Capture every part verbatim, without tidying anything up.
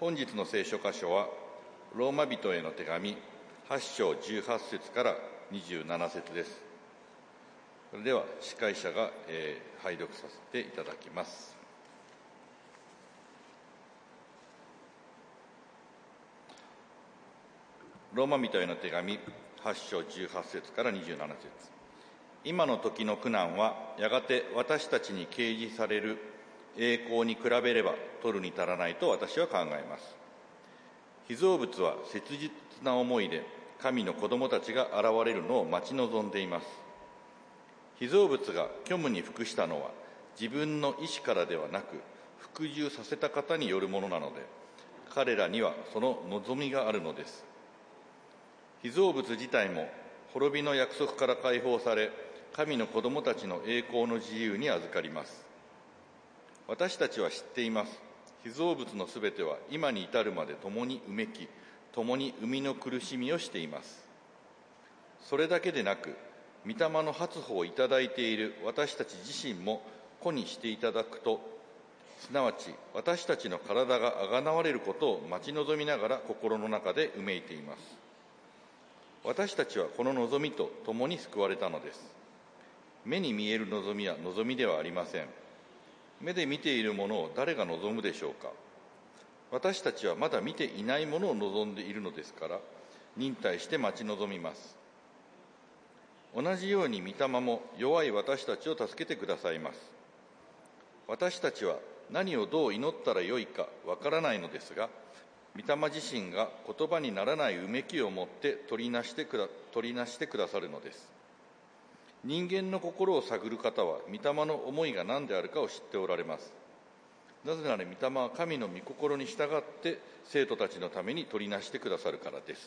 本日の聖書箇所はローマ人への手紙はち章じゅうはち節からにじゅうなな節です。それでは司会者が、えー、拝読させていただきます。ローマ人への手紙はち章じゅうはち節からにじゅうなな節。今の時の苦難はやがて私たちに掲示される栄光に比べれば取るに足らないと私は考えます。被造物は切実な思いで神の子供たちが現れるのを待ち望んでいます。被造物が虚無に服したのは自分の意志からではなく服従させた方によるものなので、彼らにはその望みがあるのです。被造物自体も滅びの約束から解放され、神の子供たちの栄光の自由に預かります。私たちは知っています。被造物のすべては今に至るまで共にうめき、共に生みの苦しみをしています。それだけでなく、御霊の発歩をいただいている私たち自身も子にしていただくと、すなわち私たちの体があがなわれることを待ち望みながら心の中でうめいています。私たちはこの望みと共に救われたのです。目に見える望みは望みではありません。目で見ているものを誰が望むでしょうか。私たちはまだ見ていないものを望んでいるのですから、忍耐して待ち望みます。同じように御霊も弱い私たちを助けてくださいます。私たちは何をどう祈ったらよいかわからないのですが、御霊自身が言葉にならないうめきをもって取りなしてくだ、取りなしてくださるのです。人間の心を探る方は御霊の思いが何であるかを知っておられます。なぜなら御霊は神の御心に従って生徒たちのために取りなしてくださるからです。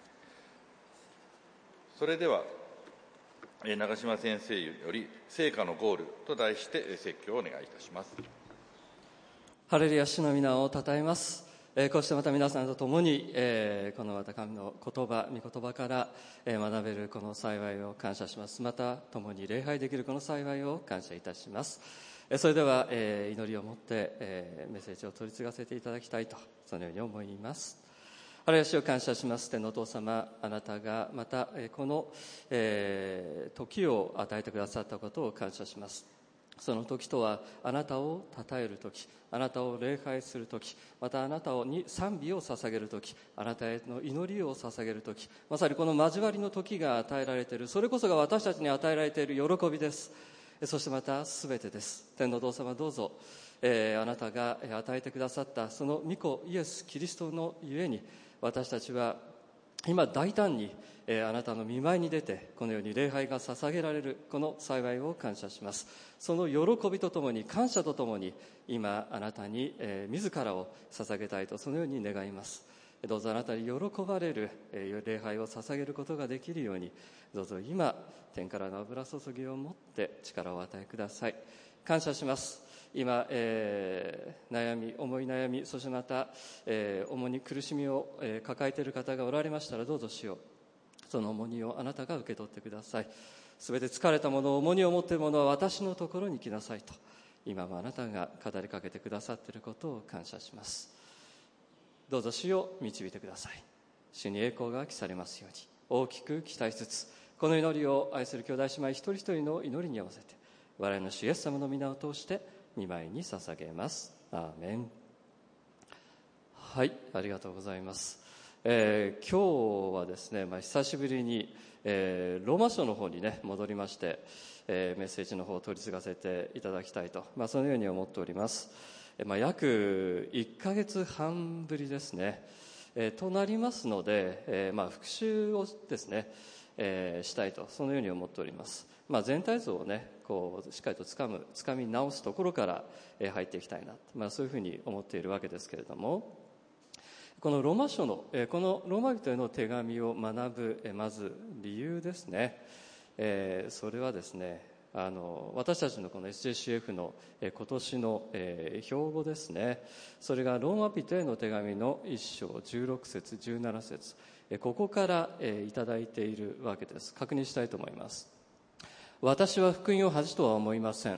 それでは長嶋先生より成果のゴールと題して説教をお願いいたします。 ハレルヤ、主の皆をたたえます。えー、こうしてまた皆さんと共に、えー、このまた神の言葉、御言葉から、えー、学べるこの幸いを感謝します。また共に礼拝できるこの幸いを感謝いたします。えー、それでは、えー、祈りをもって、えー、メッセージを取り継がせていただきたいと、そのように思います。ハレルヤ、主を感謝します。天のお父様、あなたがまた、えー、この、えー、時を与えてくださったことを感謝します。その時とはあなたを称える時、あなたを礼拝する時、またあなたに賛美を捧げる時、あなたへの祈りを捧げる時、まさにこの交わりの時が与えられている、それこそが私たちに与えられている喜びです。そしてまた全てです。天のお父様、どうぞ、えー、あなたが与えてくださったその御子イエス・キリストのゆえに、私たちは今大胆に、えー、あなたの御前に出てこのように礼拝が捧げられるこの幸いを感謝します。その喜びとともに、感謝とともに、今あなたに、えー、自らを捧げたいと、そのように願います。どうぞあなたに喜ばれる、えー、礼拝を捧げることができるように、どうぞ今天からの油注ぎを持って力をお与えください。感謝します。今、えー、悩み、思い悩み、そしてまた、えー、重に苦しみを、えー、抱えている方がおられましたら、どうぞ主よ、その重荷をあなたが受け取ってください。すべて疲れたもの、重荷を持っているものは私のところに来なさいと、今もあなたが語りかけてくださっていることを感謝します。どうぞ主を導いてください。主に栄光が期されますように、大きく期待しつつ、この祈りを愛する兄弟姉妹一人一人の祈りに合わせて、我々の主イエス様の皆を通して御前に捧げます。アーメン。はい、ありがとうございます。えー、今日はですね、まあ、久しぶりに、えー、ローマ書の方にね戻りまして、えー、メッセージの方を取り継がせていただきたいと、まあ、そのように思っております。えーまあ、約いっかげつはんぶりですね、えー、となりますので、えーまあ、復習をですね、えー、したいと、そのように思っております。まあ、全体像をねこうしっかりとつかむつかみ直すところから、えー、入っていきたいな、まあ、そういうふうに思っているわけですけれども、このローマ書の、えー、このローマ人への手紙を学ぶ、えー、まず理由ですね、えー、それはですね、あの私たちのこの エスジェーシーエフ の、えー、今年の、えー、標語ですね。それがローマ人への手紙のいっ章じゅうろく節じゅうなな節、えー、ここから、えー、いただいているわけです。確認したいと思います。私は福音を恥とは思いません。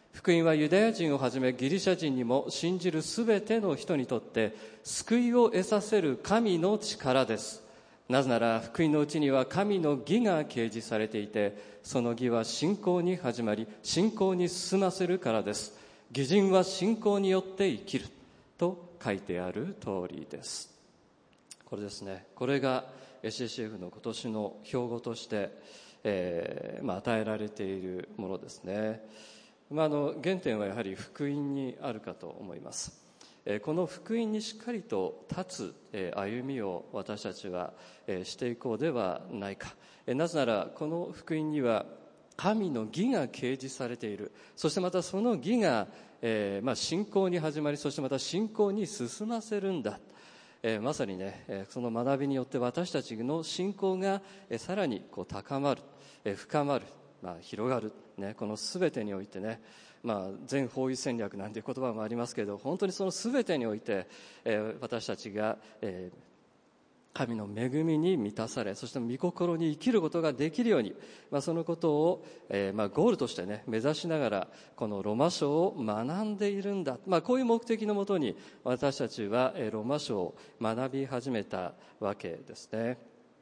福音はユダヤ人をはじめギリシャ人にも信じるすべての人にとって救いを得させる神の力です。なぜなら福音のうちには神の義が掲示されていて、その義は信仰に始まり信仰に進ませるからです。義人は信仰によって生きると書いてある通りです。これですね。これが シーシーエフ の今年の標語として、えーまあ、与えられているものですね。まあ、あの原点はやはり福音にあるかと思います。この福音にしっかりと立つ歩みを私たちはしていこうではないか。なぜならこの福音には神の義が掲示されている。そしてまたその義が、えーまあ、信仰に始まり、そしてまた信仰に進ませるんだ。えー、まさにね、その学びによって私たちの信仰がさらにこう高まる、深まる、まあ、広がる、ね、この全てにおいてね、まあ、全方位戦略なんていう言葉もありますけれど、本当にその全てにおいて、えー、私たちが、えー、神の恵みに満たされ、そして御心に生きることができるように、まあ、そのことを、えーまあ、ゴールとしてね目指しながらこのローマ書を学んでいるんだ、まあ、こういう目的のもとに私たちはローマ書を学び始めたわけですね。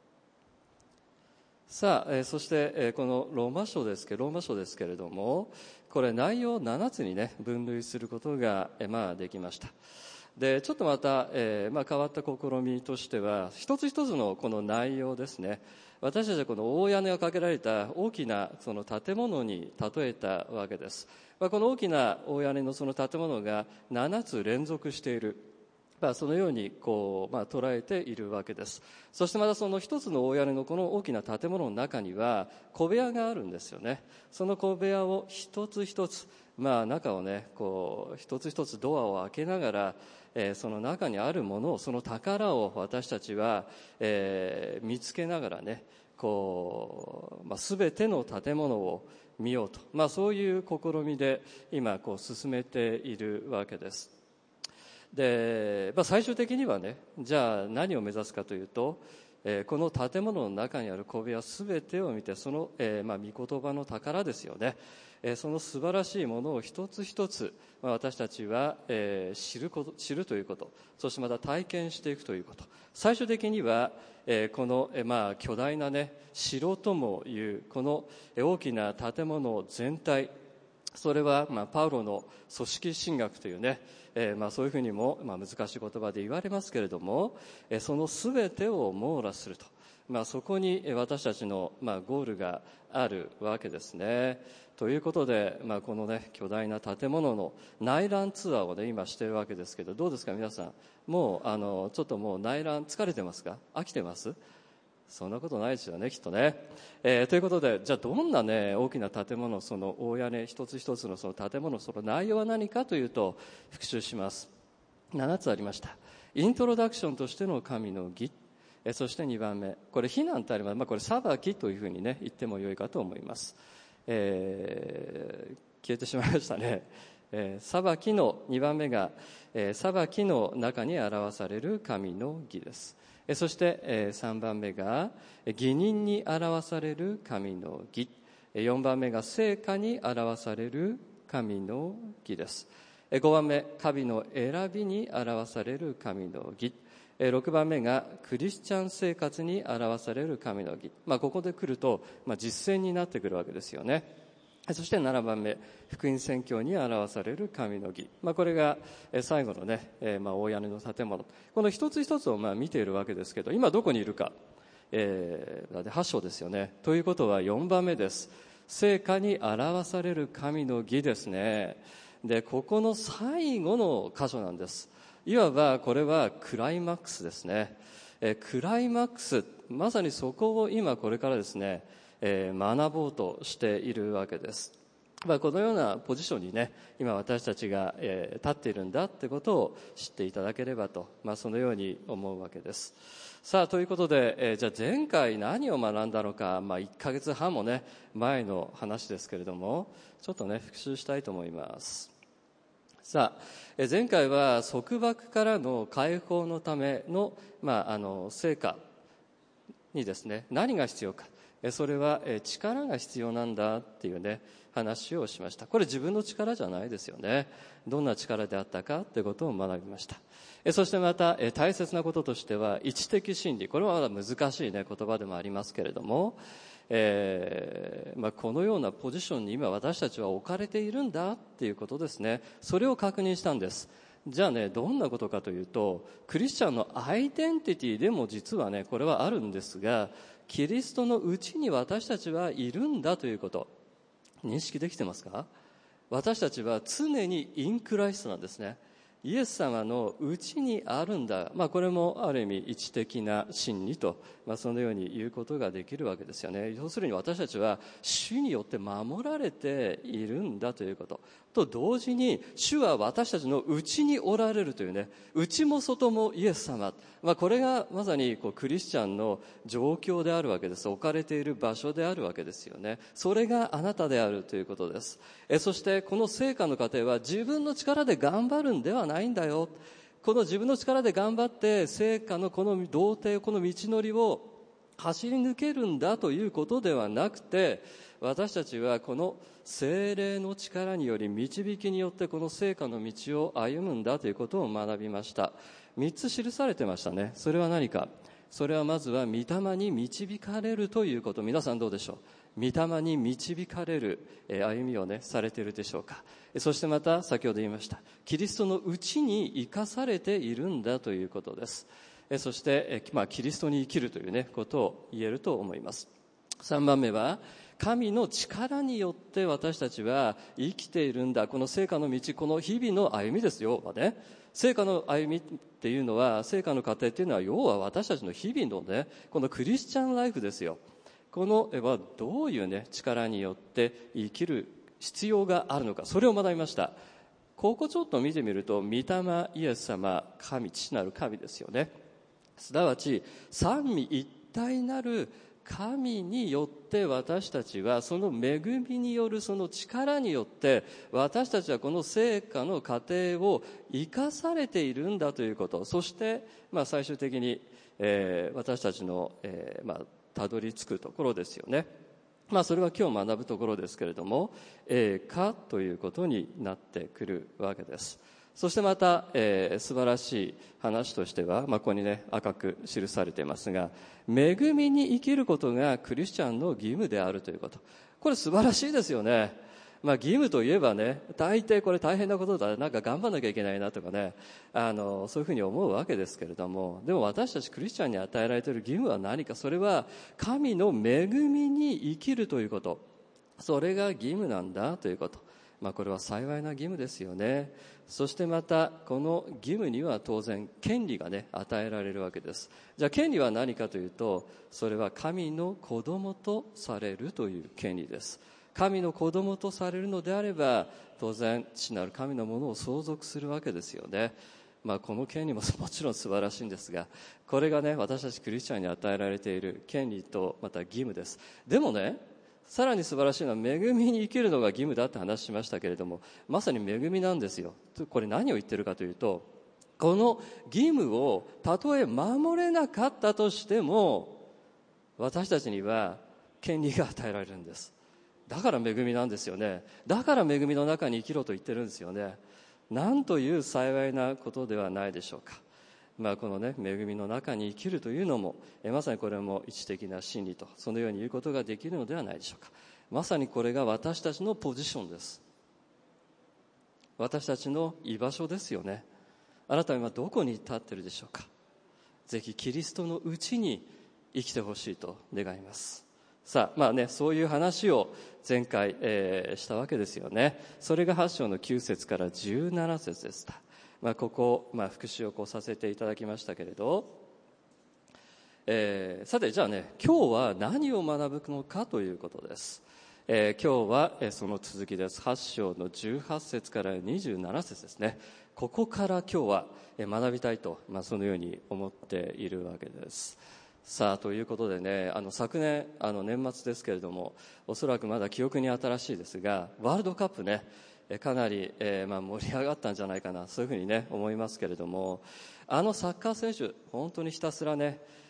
さあ、えー、そして、えー、このローマ書ですけどローマ書ですけれども、これ内容をななつにね分類することが、えー、まあできました。でちょっとまた、えーまあ、変わった試みとしては、一つ一つのこの内容ですね、私たちはこの大屋根がかけられた大きなその建物に例えたわけです。まあ、この大きな大屋根のその建物がななつ連続している、まあ、そのようにこう、まあ、捉えているわけです。そしてまたその一つの大屋根のこの大きな建物の中には小部屋があるんですよね。その小部屋を一つ一つ、まあ、中をねこう一つ一つドアを開けながら、えー、その中にあるものを、その宝を私たちは、えー、見つけながらねこう、まあ、全ての建物を見ようと、まあ、そういう試みで今こう進めているわけです。で、まあ、最終的にはね、じゃあ何を目指すかというと、えー、この建物の中にある小部屋すべてを見て、その、えーまあ、御言葉の宝ですよね、えー、その素晴らしいものを一つ一つ、まあ、私たちは、えー、知ること、知るということ、そしてまた体験していくということ、最終的には、えー、この、えーまあ、巨大なね城ともいうこの大きな建物全体、それは、まあ、パウロの組織神学というね、えーまあ、そういうふうにも、まあ、難しい言葉で言われますけれども、えー、その全てを網羅すると、まあ、そこに私たちの、まあ、ゴールがあるわけですね。ということで、まあ、このね巨大な建物の内覧ツアーをね今しているわけですけど、どうですか皆さん、もうあのちょっともう内覧疲れてますか？飽きてます？そんなことないですよね、きっとね。えー、ということで、じゃあどんなね大きな建物、その大屋根一つ一つのその建物、その内容は何かというと、復習します。ななつありました。イントロダクションとしての神の義、えー、そしてにばんめ、これ非難とあります。まあ、これ裁きというふうにね言ってもよいかと思います。えー、消えてしまいましたね。えー、裁きのにばんめが、えー、裁きの中に表される神の義です。そしてさんばんめが義人に表される神の義、よんばんめが聖歌に表される神の義です。ごばんめ、神の選びに表される神の義、ろくばんめがクリスチャン生活に表される神の義、まあ、ここで来ると、まあ、実践になってくるわけですよね。そしてななばんめ、福音宣教に表される神の義、まあ、これが最後のね、えー、まあ大屋根の建物、この一つ一つをまあ見ているわけですけど、今どこにいるか、えー、はち章ですよね。ということはよんばんめです。聖歌に表される神の義ですね。でここの最後の箇所なんです。いわばこれはクライマックスですね。えー、クライマックス、まさにそこを今これからですねえー、学ぼうとしているわけです。まあ、このようなポジションにね今私たちが、えー、立っているんだってことを知っていただければと、まあ、そのように思うわけです。さあということで、えー、じゃあ前回何を学んだのか、まあ、いっかげつはんもね前の話ですけれども、ちょっとね復習したいと思います。さあ、えー、前回は束縛からの解放のための、まあ、あの成果にですね何が必要か、それは力が必要なんだっていうね話をしました。これ自分の力じゃないですよね。どんな力であったかということを学びました。そしてまた大切なこととしては、位置的真理。これはまだ難しいね言葉でもありますけれども、えーまあ、このようなポジションに今私たちは置かれているんだっていうことですね。それを確認したんです。じゃあね、どんなことかというと、クリスチャンのアイデンティティでも実はね、これはあるんですが、キリストのうちに私たちはいるんだということ、認識できてますか？私たちは常にインクライストなんですね。イエス様のうちにあるんだ。まあこれもある意味位置的な真理と、まあそのように言うことができるわけですよね。要するに私たちは主によって守られているんだということ。と同時に主は私たちのうちにおられるというね、内も外もイエス様。まあこれがまさにこうクリスチャンの状況であるわけです。置かれている場所であるわけですよね。それがあなたであるということです。えそしてこの成果の過程は自分の力で頑張るんではないんだよ。この自分の力で頑張って成果のこの道程、この道のりを走り抜けるんだということではなくて、私たちはこの聖霊の力により導きによってこの成果の道を歩むんだということを学びました。三つ記されてましたね。それは何か。それはまずは御霊に導かれるということ。皆さんどうでしょう？御霊に導かれる歩みをねされているでしょうか。そしてまた先ほど言いましたキリストのうちに生かされているんだということです。そして、まあ、キリストに生きるというねことを言えると思います。さんばんめは神の力によって私たちは生きているんだ。この成果の道、この日々の歩みですよ、ね、成果の歩みっていうのは、成果の過程っていうのは要は私たちの日々のねこのクリスチャンライフですよ。このはどういうね力によって生きる必要があるのか、それを学びました。ここちょっと見てみると、御霊、イエス様、神、父なる神ですよね。すなわち三位一体なる神によって私たちはその恵みによるその力によって私たちはこの成果の過程を生かされているんだということ。そして、まあ、最終的に、えー、私たちの、えーまあ、たどり着くところですよね。まあ、それは今日学ぶところですけれども、栄華ということになってくるわけです。そしてまた、えー、素晴らしい話としては、まあ、ここにね赤く記されていますが、恵みに生きることがクリスチャンの義務であるということ。これ素晴らしいですよね。まあ、義務といえばね、大抵これ大変なことだ、なんか頑張んなきゃいけないなとかね、あのそういうふうに思うわけですけれども、でも私たちクリスチャンに与えられている義務は何か。それは神の恵みに生きるということ。それが義務なんだということ。まあ、これは幸いな義務ですよね。そしてまたこの義務には当然権利がね与えられるわけです。じゃあ権利は何かというと、それは神の子供とされるという権利です。神の子供とされるのであれば、当然父なる神のものを相続するわけですよね。まあ、この権利ももちろん素晴らしいんですが、これがね私たちクリスチャンに与えられている権利とまた義務です。でもね、さらに素晴らしいのは恵みに生きるのが義務だって話しましたけれども、まさに恵みなんですよ。これ何を言ってるかというと、この義務をたとえ守れなかったとしても私たちには権利が与えられるんです。だから恵みなんですよね。だから恵みの中に生きろと言ってるんですよね。なんという幸いなことではないでしょうか。まあ、このね恵みの中に生きるというのもえまさにこれも位置的な真理と、そのように言うことができるのではないでしょうか。まさにこれが私たちのポジションです。私たちの居場所ですよね。あなたは今どこに立っているでしょうか。ぜひキリストのうちに生きてほしいと願います。さあ、まあね、そういう話を前回、えー、したわけですよね。それがはち章のきゅう節からじゅうなな節でした。まあ、ここ、まあ、復習をこうさせていただきましたけれど、えー、さてじゃあね、今日は何を学ぶのかということです。えー、今日は、えー、その続きです。はち章のじゅうはち節からにじゅうなな節ですね。ここから今日は、えー、学びたいと、まあ、そのように思っているわけです。さあということでね、あの昨年あの年末ですけれども、おそらくまだ記憶に新しいですが、ワールドカップね、かなり、えーまあ、盛り上がったんじゃないかな、そういうふうにね思いますけれども、あのサッカー選手本当にひたすらね、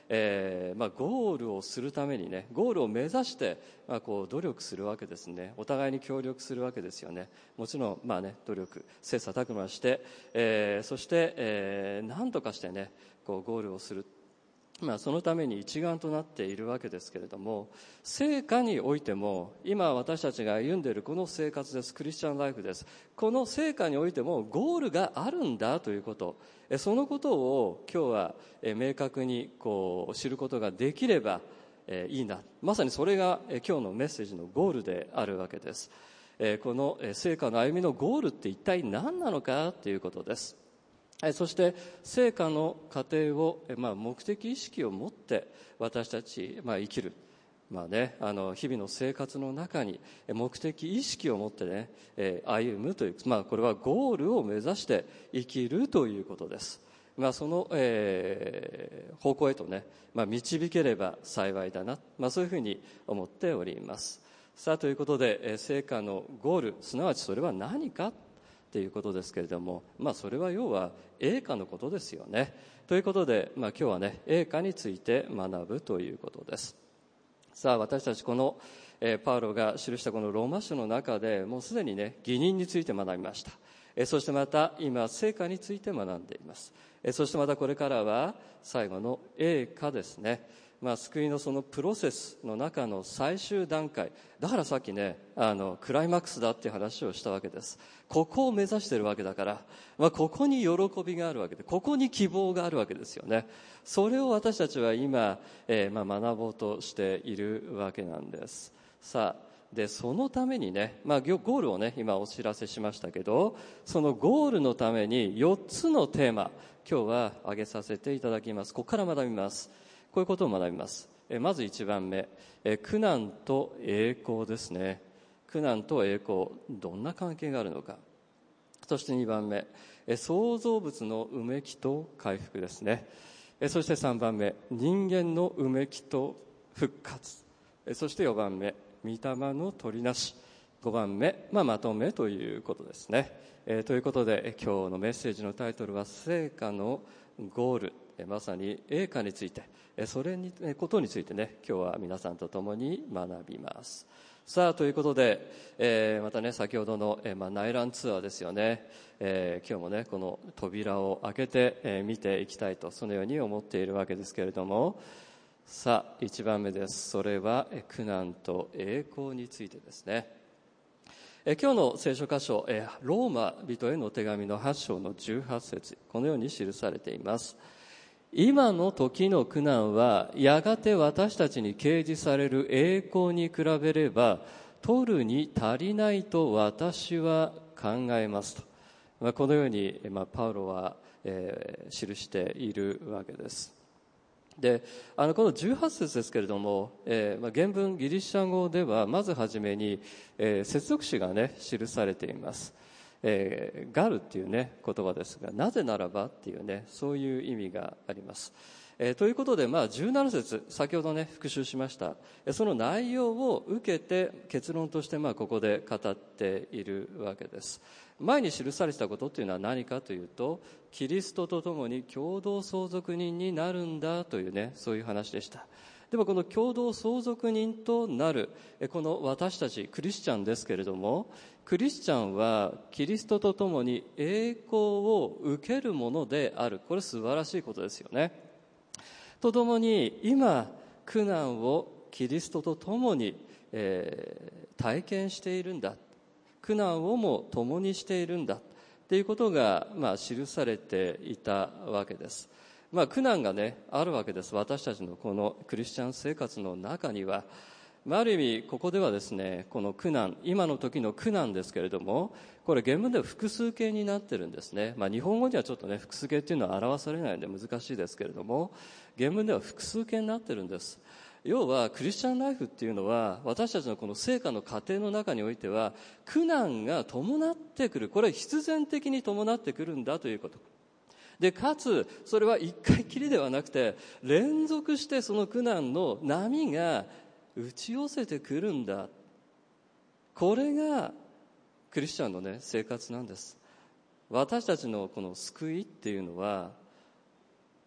えーまあ、ゴールをするためにね、ゴールを目指して、まあ、こう努力するわけですね。お互いに協力するわけですよね。もちろん、まあね、努力、切磋琢磨して、えー、そして、えー、何とかしてね、こうゴールをする。まあ、そのために一丸となっているわけですけれども、成果においても今私たちが歩んでいるこの生活です。クリスチャンライフです。この成果においてもゴールがあるんだということ、そのことを今日は明確にこう知ることができればいいな。まさにそれが今日のメッセージのゴールであるわけです。この成果の歩みのゴールって一体何なのかということです。そして成果の過程を、まあ、目的意識を持って私たち、まあ、生きる、まあね、あの日々の生活の中に目的意識を持ってね、えー、歩むという、まあ、これはゴールを目指して生きるということです。まあ、その、えー、方向へとね、まあ、導ければ幸いだな、まあ、そういうふうに思っております。さあ、ということで、えー、成果のゴール、すなわちそれは何かということですけれども、まあ、それは要は栄華のことですよね。ということで、まあ、今日はね、栄華について学ぶということです。さあ、私たちこの、えー、パウロが記したこのローマ書の中でもうすでにね、義人について学びました。えー、そしてまた今成果について学んでいます。えー、そしてまたこれからは最後の栄華ですね。まあ、救いのそのプロセスの中の最終段階だからさっきね、あのクライマックスだっていう話をしたわけです。ここを目指しているわけだから、まあ、ここに喜びがあるわけで、ここに希望があるわけですよね。それを私たちは今、えーまあ、学ぼうとしているわけなんです。さあでそのためにね、まあ、ゴールをね今お知らせしましたけど、そのゴールのためによっつのテーマ今日は挙げさせていただきます。ここから学びます。こういうことを学びます。えまずいちばんめ、え苦難と栄光ですね。苦難と栄光、どんな関係があるのか。そしてにばんめ、え創造物のうめきと回復ですね。えそしてさんばんめ、人間のうめきと復活。えそしてよんばんめ、御霊の取りなし。ごばんめ、まあ、まとめということですね。えということで今日のメッセージのタイトルは成果のゴール、まさに栄華について、それにことについてね今日は皆さんと共に学びます。さあということで、えー、またね先ほどの、えーまあ、内覧ツアーですよね、えー、今日もねこの扉を開けて、えー、見ていきたいとそのように思っているわけですけれども、さあいちばんめです。それは苦難と栄光についてですね。え今日の聖書箇所、えローマ人への手紙のはち章のじゅうはち節、このように記されています。今の時の苦難はやがて私たちに掲示される栄光に比べれば取るに足りないと私は考えますと、まあ、このように、まあ、パウロは、えー、記しているわけです。であのこのじゅうはち節ですけれども、えーまあ、原文ギリシャ語ではまずはじめに、えー、接続詞がね記されています。えー、ガルっていうね言葉ですが、なぜならばっていうねそういう意味があります。えー、ということで、まあ、じゅうなな節先ほどね復習しました。その内容を受けて結論としてまあここで語っているわけです。前に記されたことっていうのは何かというと、キリストと共に共同相続人になるんだというねそういう話でした。でもこの共同相続人となるこの私たちクリスチャンですけれども、クリスチャンはキリストと共に栄光を受けるものである。これ素晴らしいことですよね。とともに今苦難をキリストと共に、えー、体験しているんだ、苦難をも共にしているんだということが、まあ、記されていたわけです。まあ、苦難がねあるわけです。私たちのこのクリスチャン生活の中には、まあ、ある意味ここではですねこの苦難、今の時の苦難ですけれども、これ原文では複数形になってるんですね。まあ、日本語にはちょっとね複数形っていうのは表されないので難しいですけれども、原文では複数形になってるんです。要はクリスチャンライフっていうのは私たちのこの成果の過程の中においては苦難が伴ってくる、これは必然的に伴ってくるんだということで、かつそれは一回きりではなくて連続してその苦難の波が打ち寄せてくるんだ。これがクリスチャンのね生活なんです。私たちのこの救いっていうのは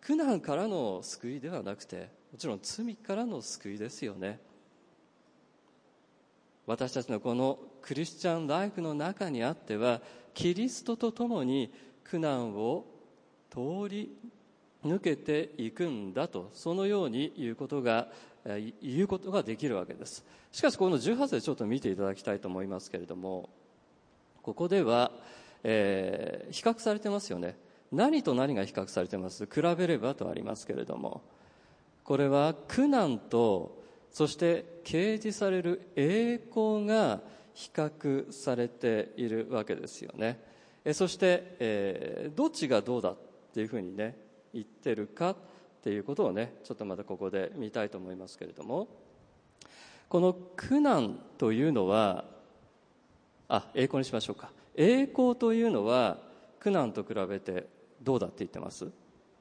苦難からの救いではなくて、もちろん罪からの救いですよね。私たちのこのクリスチャンライフの中にあっては、キリストと共に苦難を通り抜けていくんだと、そのように言うことが言うことができるわけです。しかしこのじゅうはち節ちょっと見ていただきたいと思いますけれども、ここでは、えー、比較されてますよね。何と何が比較されてます？比べればとありますけれども、これは苦難とそして掲示される栄光が比較されているわけですよね。えそして、えー、どっちがどうだっていうふうにね言ってるかっていうことをね、ちょっとまたここで見たいと思いますけれども、この苦難というのは、あ、栄光にしましょうか。栄光というのは苦難と比べてどうだって言ってます？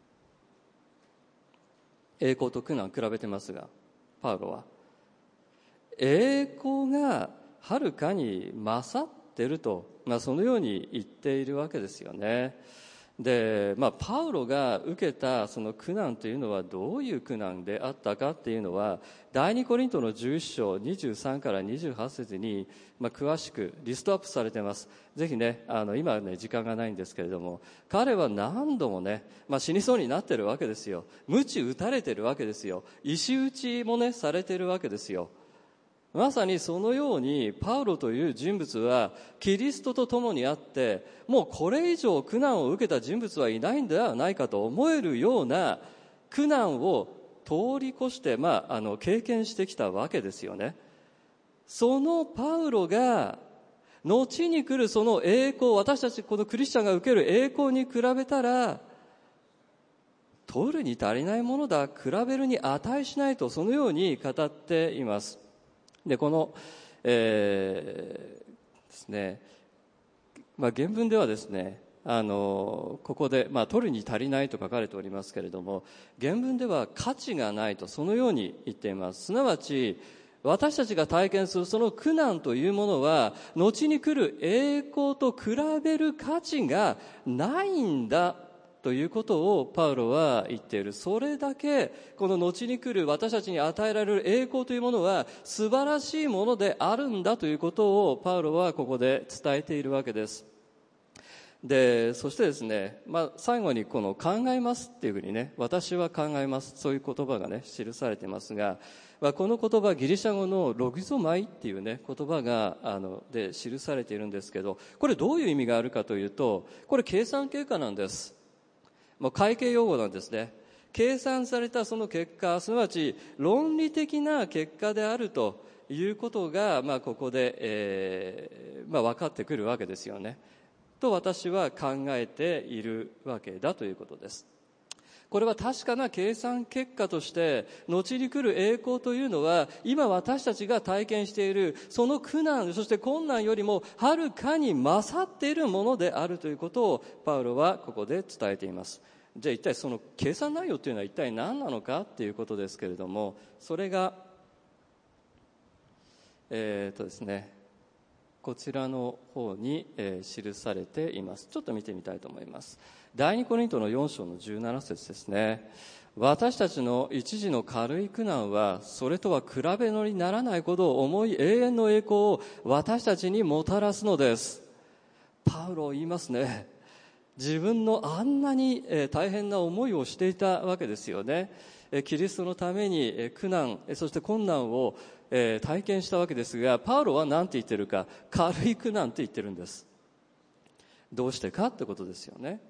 栄光と苦難比べてますが、パウロは栄光がはるかに勝っていると、まあ、そのように言っているわけですよね。で、まあ、パウロが受けたその苦難というのはどういう苦難であったかっていうのは、第二コリントのじゅういっ章にじゅうさんからにじゅうはち節に、まあ、詳しくリストアップされています。ぜひね、あの今はね時間がないんですけれども、彼は何度もね、まあ、死にそうになってるわけですよ。鞭打たれてるわけですよ。石打ちもねされてるわけですよ。まさにそのようにパウロという人物はキリストと共にあって、もうこれ以上苦難を受けた人物はいないんではないかと思えるような苦難を通り越して、まあ、あの経験してきたわけですよね。そのパウロが後に来るその栄光、私たちこのクリスチャンが受ける栄光に比べたら取るに足りないものだ、比べるに値しないと、そのように語っています。でこの、えー、ですね、まあ、原文ではですね、あのここで、まあ、取るに足りないと書かれておりますけれども、原文では価値がないと、そのように言っています。すなわち私たちが体験するその苦難というものは、後に来る栄光と比べる価値がないんだということをパウロは言っている。それだけこの後に来る私たちに与えられる栄光というものは素晴らしいものであるんだということをパウロはここで伝えているわけです。でそしてですね、まあ、最後にこの考えますっていうふうにね、私は考えます、そういう言葉がね記されていますが、まあ、この言葉ギリシャ語のロギゾマイっていうね言葉があので記されているんですけど、これどういう意味があるかというと、これ計算結果なんです。もう会計用語なんですね。計算されたその結果、すなわち論理的な結果であるということが、まあ、ここで、えーまあ、分かってくるわけですよねと私は考えているわけだということです。これは確かな計算結果として、後に来る栄光というのは今私たちが体験しているその苦難、そして困難よりもはるかに勝っているものであるということをパウロはここで伝えています。じゃあ一体その計算内容というのは一体何なのかということですけれども、それがえーとですねこちらの方に、えー、記されています。ちょっと見てみたいと思います。第二コリントのよん章のじゅうなな節ですね。私たちの一時の軽い苦難はそれとは比べのにならないほど重い永遠の栄光を私たちにもたらすのです。パウロ言いますね。自分のあんなに大変な思いをしていたわけですよね。キリストのために苦難、そして困難を体験したわけですが、パウロは何て言ってるか、軽い苦難って言ってるんです。どうしてかってことですよね。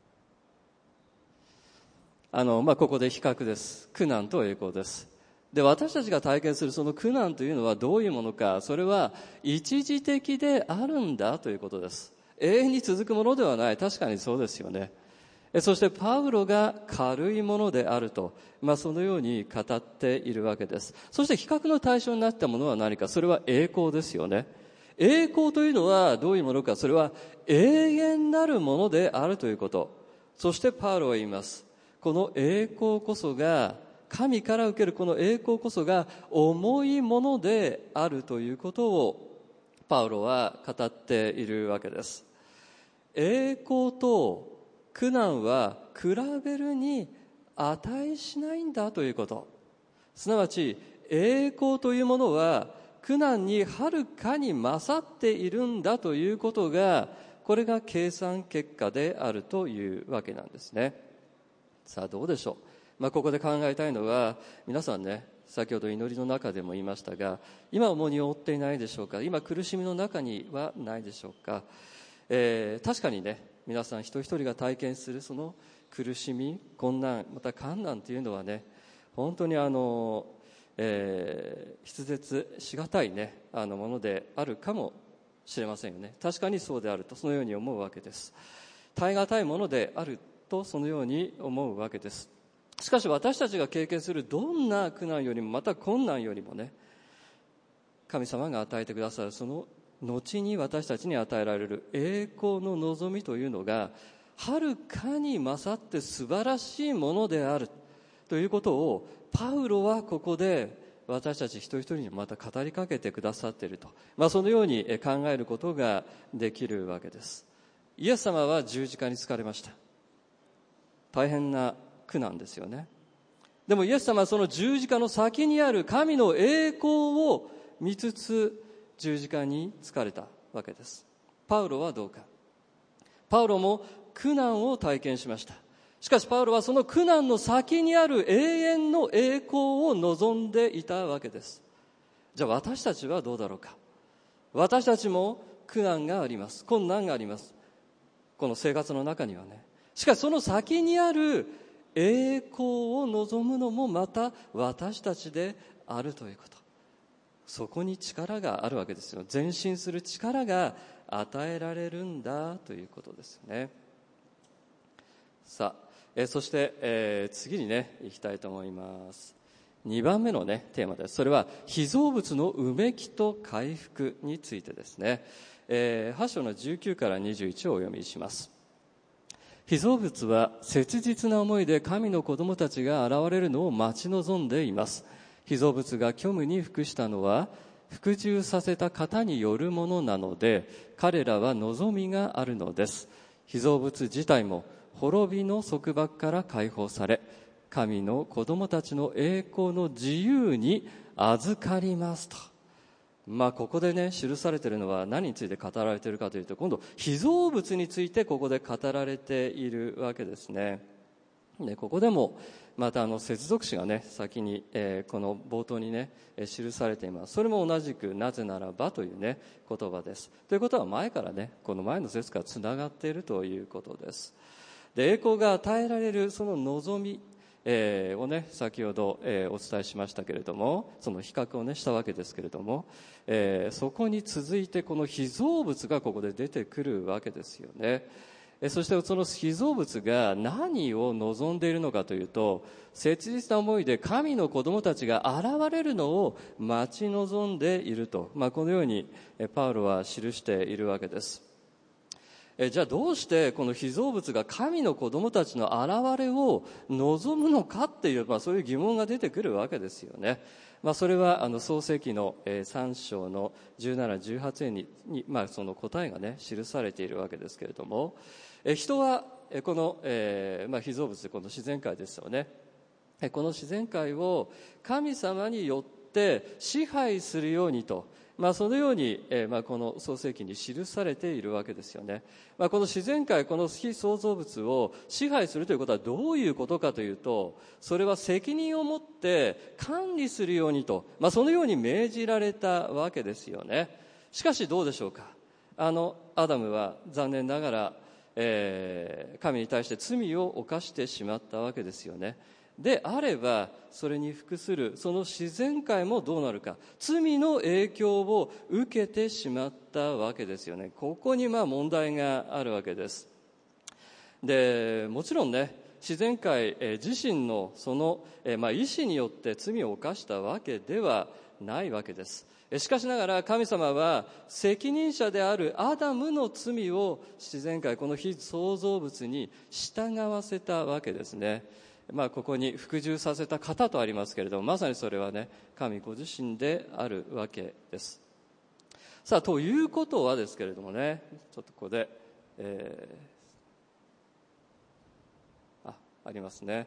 あの、まあ、ここで比較です。苦難と栄光です。で、私たちが体験するその苦難というのはどういうものか、それは一時的であるんだということです。永遠に続くものではない。確かにそうですよね。そしてパウロが軽いものであると、まあ、そのように語っているわけです。そして比較の対象になったものは何か、それは栄光ですよね。栄光というのはどういうものか、それは永遠なるものであるということ。そしてパウロは言います。この栄光こそが、神から受けるこの栄光こそが重いものであるということをパウロは語っているわけです。栄光と苦難は比べるに値しないんだということ。すなわち栄光というものは苦難にはるかに勝っているんだということが、これが計算結果であるというわけなんですね。さあどうでしょう。まあ、ここで考えたいのは、皆さんね、先ほど祈りの中でも言いましたが、今重荷を負っていないでしょうか。今苦しみの中にはないでしょうか。えー、確かにね、皆さん一人一人が体験するその苦しみ、困難、また困難というのはね、本当にあの、えー、筆舌しがたいね、あのものであるかもしれませんよね。確かにそうであると、そのように思うわけです。耐え難いものであると、そのように思うわけです。しかし私たちが経験するどんな苦難よりも、また困難よりもね、神様が与えてくださるその後に私たちに与えられる栄光の望みというのが、はるかに勝って素晴らしいものであるということを、パウロはここで私たち一人一人にまた語りかけてくださっていると、まあ、そのように考えることができるわけです。イエス様は十字架につかれました。大変な苦難ですよね。でもイエス様はその十字架の先にある神の栄光を見つつ十字架につかれたわけです。パウロはどうか。パウロも苦難を体験しました。しかしパウロはその苦難の先にある永遠の栄光を望んでいたわけです。じゃあ私たちはどうだろうか。私たちも苦難があります。困難があります。この生活の中にはね。しかしその先にある栄光を望むのもまた私たちであるということ。そこに力があるわけですよ。前進する力が与えられるんだということですね。さあ、えー、そして、えー、次にね行きたいと思います。にばんめのねテーマです。それは被造物のうめきと回復についてですね。えー、はち章のじゅうきゅうからにじゅういちをお読みします。被造物は切実な思いで神の子供たちが現れるのを待ち望んでいます。被造物が虚無に服したのは服従させた方によるものなので、彼らは望みがあるのです。被造物自体も滅びの束縛から解放され、神の子供たちの栄光の自由に預かりますと。まあ、ここでね記されているのは何について語られているかというと、今度被造物についてここで語られているわけですね。でここでもまたあの接続詞がね先に、えー、この冒頭にね記されています。それも同じくなぜならばというね言葉です。ということは前からねこの前の節からつながっているということです。で栄光が与えられるその望みえー、をね先ほど、えー、お伝えしましたけれども、その比較をねしたわけですけれども、えー、そこに続いてこの被造物がここで出てくるわけですよね。えー、そしてその被造物が何を望んでいるのかというと、切実な思いで神の子供たちが現れるのを待ち望んでいると、まあ、このようにパウロは記しているわけです。えじゃあどうしてこの被造物が神の子供たちの現れを望むのかっていう、まあ、そういう疑問が出てくるわけですよね。まあ、それはあの創世記のさん章のじゅうなな、じゅうはち節にに、まあ、その答えがね記されているわけですけれども、え人はこの、えーまあ、被造物でこの自然界ですよね。この自然界を神様によって支配するようにと、まあ、そのように、えーまあ、この創世記に記されているわけですよね。まあ、この自然界、この非創造物を支配するということはどういうことかというと、それは責任を持って管理するようにと、まあ、そのように命じられたわけですよね。しかしどうでしょうか。あのアダムは残念ながら、えー、神に対して罪を犯してしまったわけですよね。であればそれに服するその自然界もどうなるか、罪の影響を受けてしまったわけですよね。ここにまあ問題があるわけです。でもちろんね自然界自身のその、まあ、意思によって罪を犯したわけではないわけです。しかしながら神様は責任者であるアダムの罪を自然界この非創造物に従わせたわけですね。まあ、ここに服従させた方とありますけれども、まさにそれはね神ご自身であるわけです。さあということはですけれどもね、ちょっとここで、えー、あ, ありますね、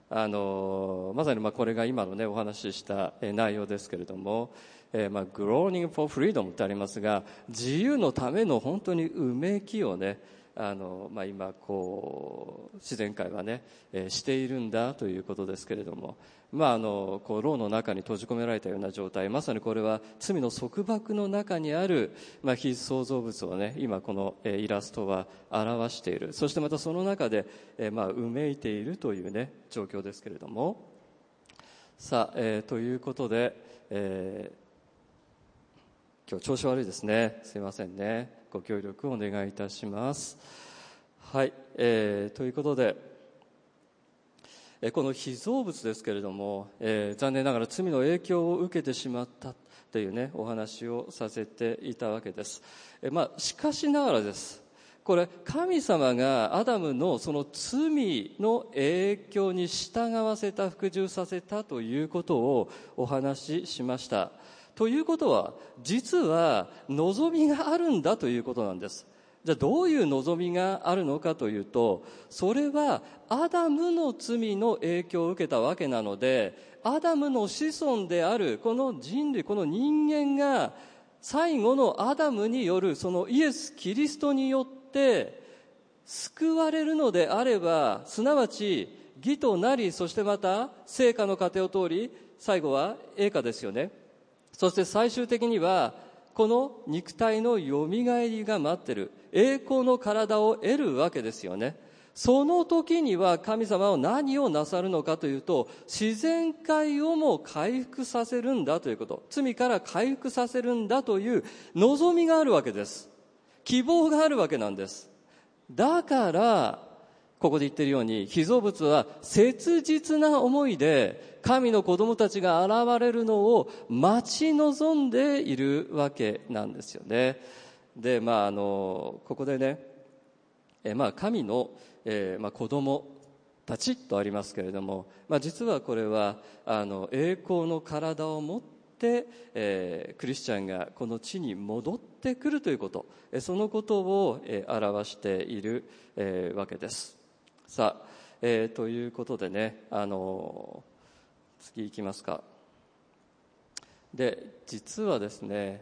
あのまさにまあこれが今のねお話しした内容ですけれども、えー、まあ groaning for freedom ってありますが、自由のための本当にうめきをね、あのまあ、今こう自然界はね、えー、しているんだということですけれども、まあ、あのこう牢の中に閉じ込められたような状態、まさにこれは罪の束縛の中にある、まあ、非創造物をね今この、えー、イラストは表している。そしてまたその中で、えーまあ、うめいているというね状況ですけれども、さあ、えー、ということで、えー、今日調子悪いですね、すいませんね、ご協力をお願いいたします。はい、えー、ということで、えー、この被造物ですけれども、えー、残念ながら罪の影響を受けてしまったというねお話をさせていたわけです。えー、まあしかしながらです、これ神様がアダムのその罪の影響に従わせた、服従させたということをお話ししました。ということは実は望みがあるんだということなんです。じゃあどういう望みがあるのかというと、それはアダムの罪の影響を受けたわけなので、アダムの子孫であるこの人類、この人間が最後のアダムによるそのイエス・キリストによって救われるのであれば、すなわち義となり、そしてまた聖化の過程を通り最後は栄華ですよね。そして最終的にはこの肉体のよみがえりが待ってる、栄光の体を得るわけですよね。その時には神様は何をなさるのかというと、自然界をも回復させるんだということ、罪から回復させるんだという望みがあるわけです。希望があるわけなんです。だからここで言っているように、被造物は切実な思いで神の子供たちが現れるのを待ち望んでいるわけなんですよね。で、まああのここでね、えまあ神の、えーまあ、子供たちとありますけれども、まあ、実はこれはあの栄光の体を持って、えー、クリスチャンがこの地に戻ってくるということ、そのことを、えー、表している、えー、わけです。さあ、えー、ということでね、あの次いきますか。で、実はですね、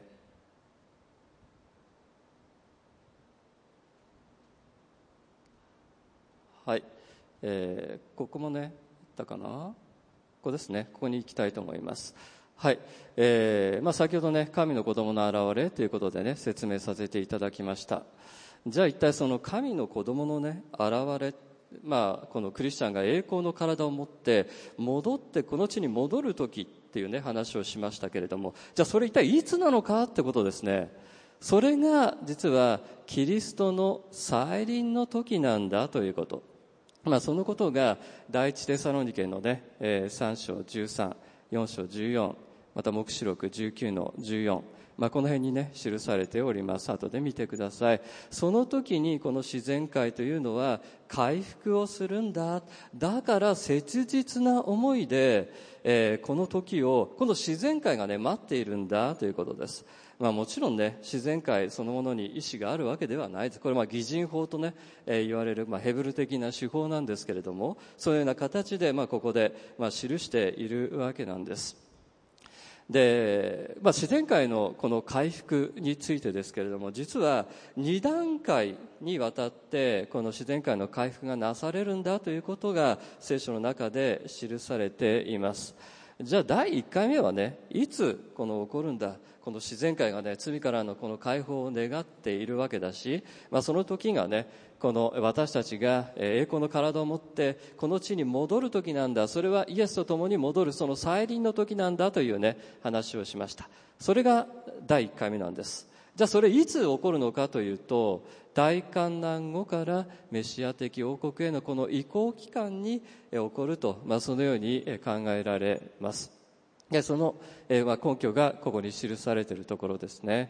はい、えー、ここもね、いったかな、ここですね、ここに行きたいと思います。はい、えーまあ、先ほどね、神の子供の現れということでね、説明させていただきました。じゃあ一体その神の子供のね、現れ、まあ、このクリスチャンが栄光の体を持って戻ってこの地に戻る時っていうね話をしましたけれども、じゃあそれ一体いつなのかってことですね。それが実はキリストの再臨の時なんだということ、まあ、そのことが第一テサロニケのね、えー、さん章じゅうさん、よん章じゅうよん、また黙示録じゅうきゅうのじゅうよん、まあ、この辺にね記されております。後で見てください。その時にこの自然界というのは回復をするんだ、だから切実な思いで、えー、この時をこの自然界がね待っているんだということです。まあ、もちろんね自然界そのものに意志があるわけではないです。これはまあ擬人法とね、えー、言われる、まあ、ヘブル的な手法なんですけれども、そういうような形で、まあ、ここで、まあ、記しているわけなんです。で、まあ、自然界のこの回復についてですけれども、実はに段階にわたってこの自然界の回復がなされるんだということが聖書の中で記されています。じゃあだいいっかいめはね、いつこの起こるんだ、この自然界がね罪からのこの解放を願っているわけだし、まあ、その時がねこの私たちが栄光の体を持ってこの地に戻る時なんだ、それはイエスと共に戻るその再臨の時なんだというね話をしました。それがだいいっかいめなんです。じゃあそれいつ起こるのかというと、大観難後からメシア的王国へのこの移行期間に起こると、まあ、そのように考えられます。でその、えーまあ、根拠がここに記されているところですね。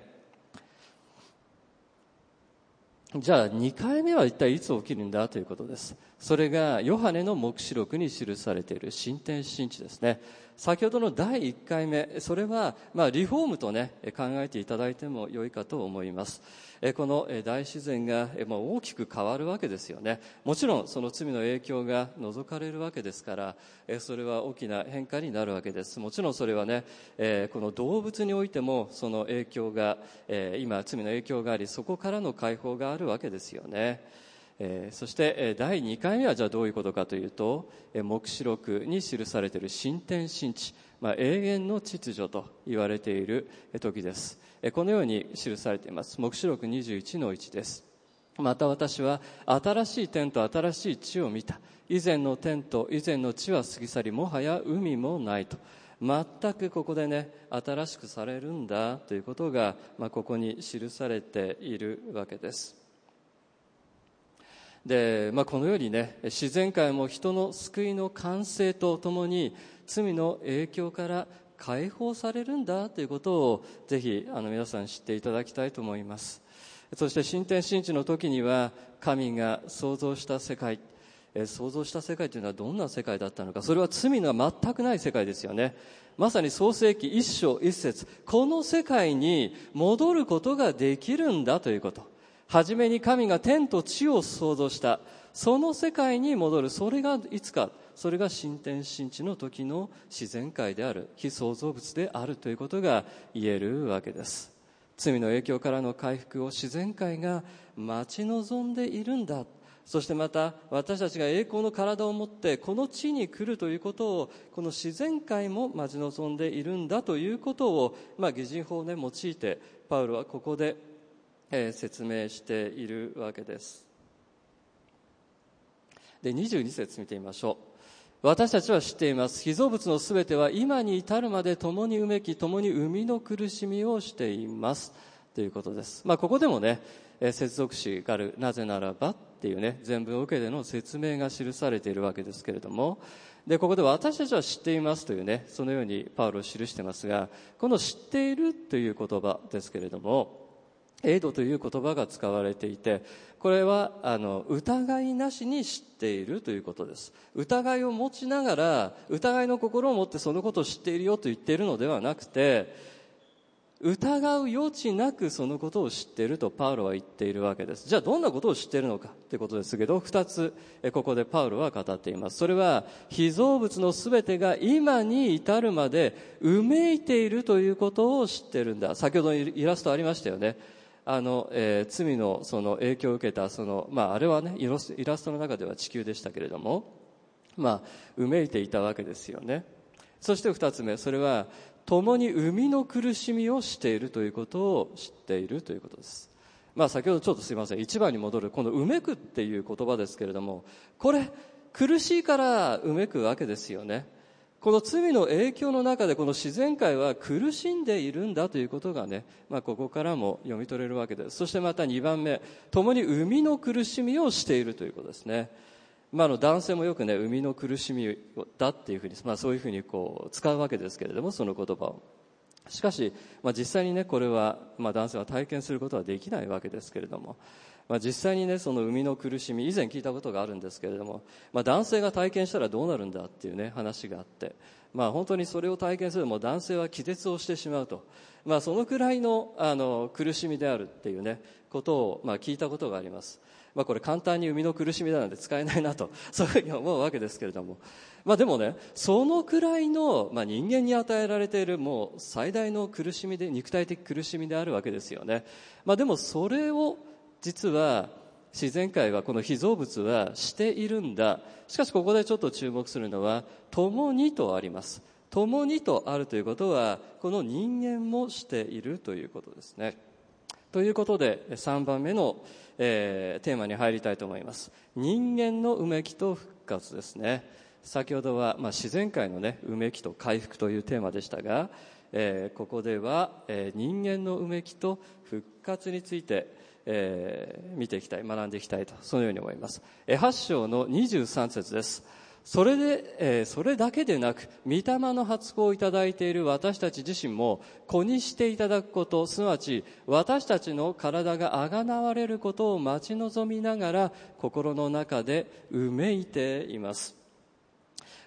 じゃあにかいめは一体いつ起きるんだということです。それがヨハネの黙示録に記されている新天新地ですね。 先ほどのだいいっかいめ、それは、まあ、リフォームとね、考えていただいても良いかと思います。この大自然が大きく変わるわけですよね。もちろんその罪の影響が除かれるわけですから、それは大きな変化になるわけです。もちろんそれはね、この動物においてもその影響が、今罪の影響があり、そこからの解放があるわけですよね。えー、そしてだいにかいめはじゃあどういうことかというと、黙示録に記されている新天新地、まあ、永遠の秩序と言われている時です。このように記されています。黙示録にじゅういちのいちです。また私は新しい天と新しい地を見た。以前の天と以前の地は過ぎ去り、もはや海もないと。全くここでね、新しくされるんだということが、まあ、ここに記されているわけです。で、まあ、このようにね、自然界も人の救いの完成とともに罪の影響から解放されるんだということをぜひあの皆さん知っていただきたいと思います。そして新天新地の時には神が創造した世界、創造した世界というのはどんな世界だったのか。それは罪の全くない世界ですよね。まさに創世記一章一節、この世界に戻ることができるんだということ。はじめに神が天と地を創造した、その世界に戻る。それがいつか、それが新天新地の時の自然界である、非創造物であるということが言えるわけです。罪の影響からの回復を自然界が待ち望んでいるんだ。そしてまた私たちが栄光の体を持ってこの地に来るということを、この自然界も待ち望んでいるんだということを、まあ、擬人法を、ね、用いてパウロはここでえー、説明しているわけです。で、にじゅうに節見てみましょう。私たちは知っています。被造物のすべては今に至るまで共にうめき、共に生みの苦しみをしていますということです。まあ、ここでもね、えー、接続詞がある、なぜならばっていうね、全文を受けての説明が記されているわけですけれども、で、ここで私たちは知っていますというね、そのようにパウロを記していますが、この知っているという言葉ですけれども、エイドという言葉が使われていて、これはあの疑いなしに知っているということです。疑いを持ちながら、疑いの心を持ってそのことを知っているよと言っているのではなくて、疑う余地なくそのことを知っているとパウロは言っているわけです。じゃあどんなことを知っているのかということですけど、二つここでパウロは語っています。それは被造物のすべてが今に至るまでうめいているということを知っているんだ。先ほどイラストありましたよね。あの、えー、罪のその影響を受けたその、まあ、あれはねイラスト、イラストの中では地球でしたけれども、まあ、うめいていたわけですよね。そして二つ目、それは共に生みの苦しみをしているということを知っているということです。まあ、先ほどちょっとすいません、一番に戻るこのうめくっていう言葉ですけれども、これ苦しいからうめくわけですよね。この罪の影響の中でこの自然界は苦しんでいるんだということがね、まあ、ここからも読み取れるわけです。そしてまたにばんめ、共に生みの苦しみをしているということですね。まあ、あの男性もよくね、生みの苦しみだっていうふうに、まあ、そういうふうにこう使うわけですけれども、その言葉を。しかし、まあ、実際にね、これは、まあ、男性は体験することはできないわけですけれども、まあ、実際にね、その生みの苦しみ、以前聞いたことがあるんですけれども、まあ、男性が体験したらどうなるんだっていうね、話があって、まあ、本当にそれを体験するともう男性は気絶をしてしまうと、まあ、そのくらいの、あの苦しみであるっていうね、ことを、まあ、聞いたことがあります。まあ、これ簡単に生みの苦しみだなんて使えないなと、そういうふうに思うわけですけれども、まあ、でもね、そのくらいの、まあ、人間に与えられているもう最大の苦しみで、肉体的苦しみであるわけですよね。まあ、でもそれを実は自然界は、この被造物はしているんだ。しかしここでちょっと注目するのは、共にとあります。共にとあるということは、この人間もしているということですね。ということでさんばんめの、えー、テーマに入りたいと思います。人間のうめきと復活ですね。先ほどは、まあ、自然界のね、うめきと回復というテーマでしたが、えー、ここでは、えー、人間のうめきと復活について、えー、見ていきたい、学んでいきたいと、そのように思います。えー、はち章のにじゅうさん節です。それで、えー、それだけでなく、御霊の発行をいただいている私たち自身も子にしていただくこと、すなわち私たちの体があがなわれることを待ち望みながら、心の中でうめいています。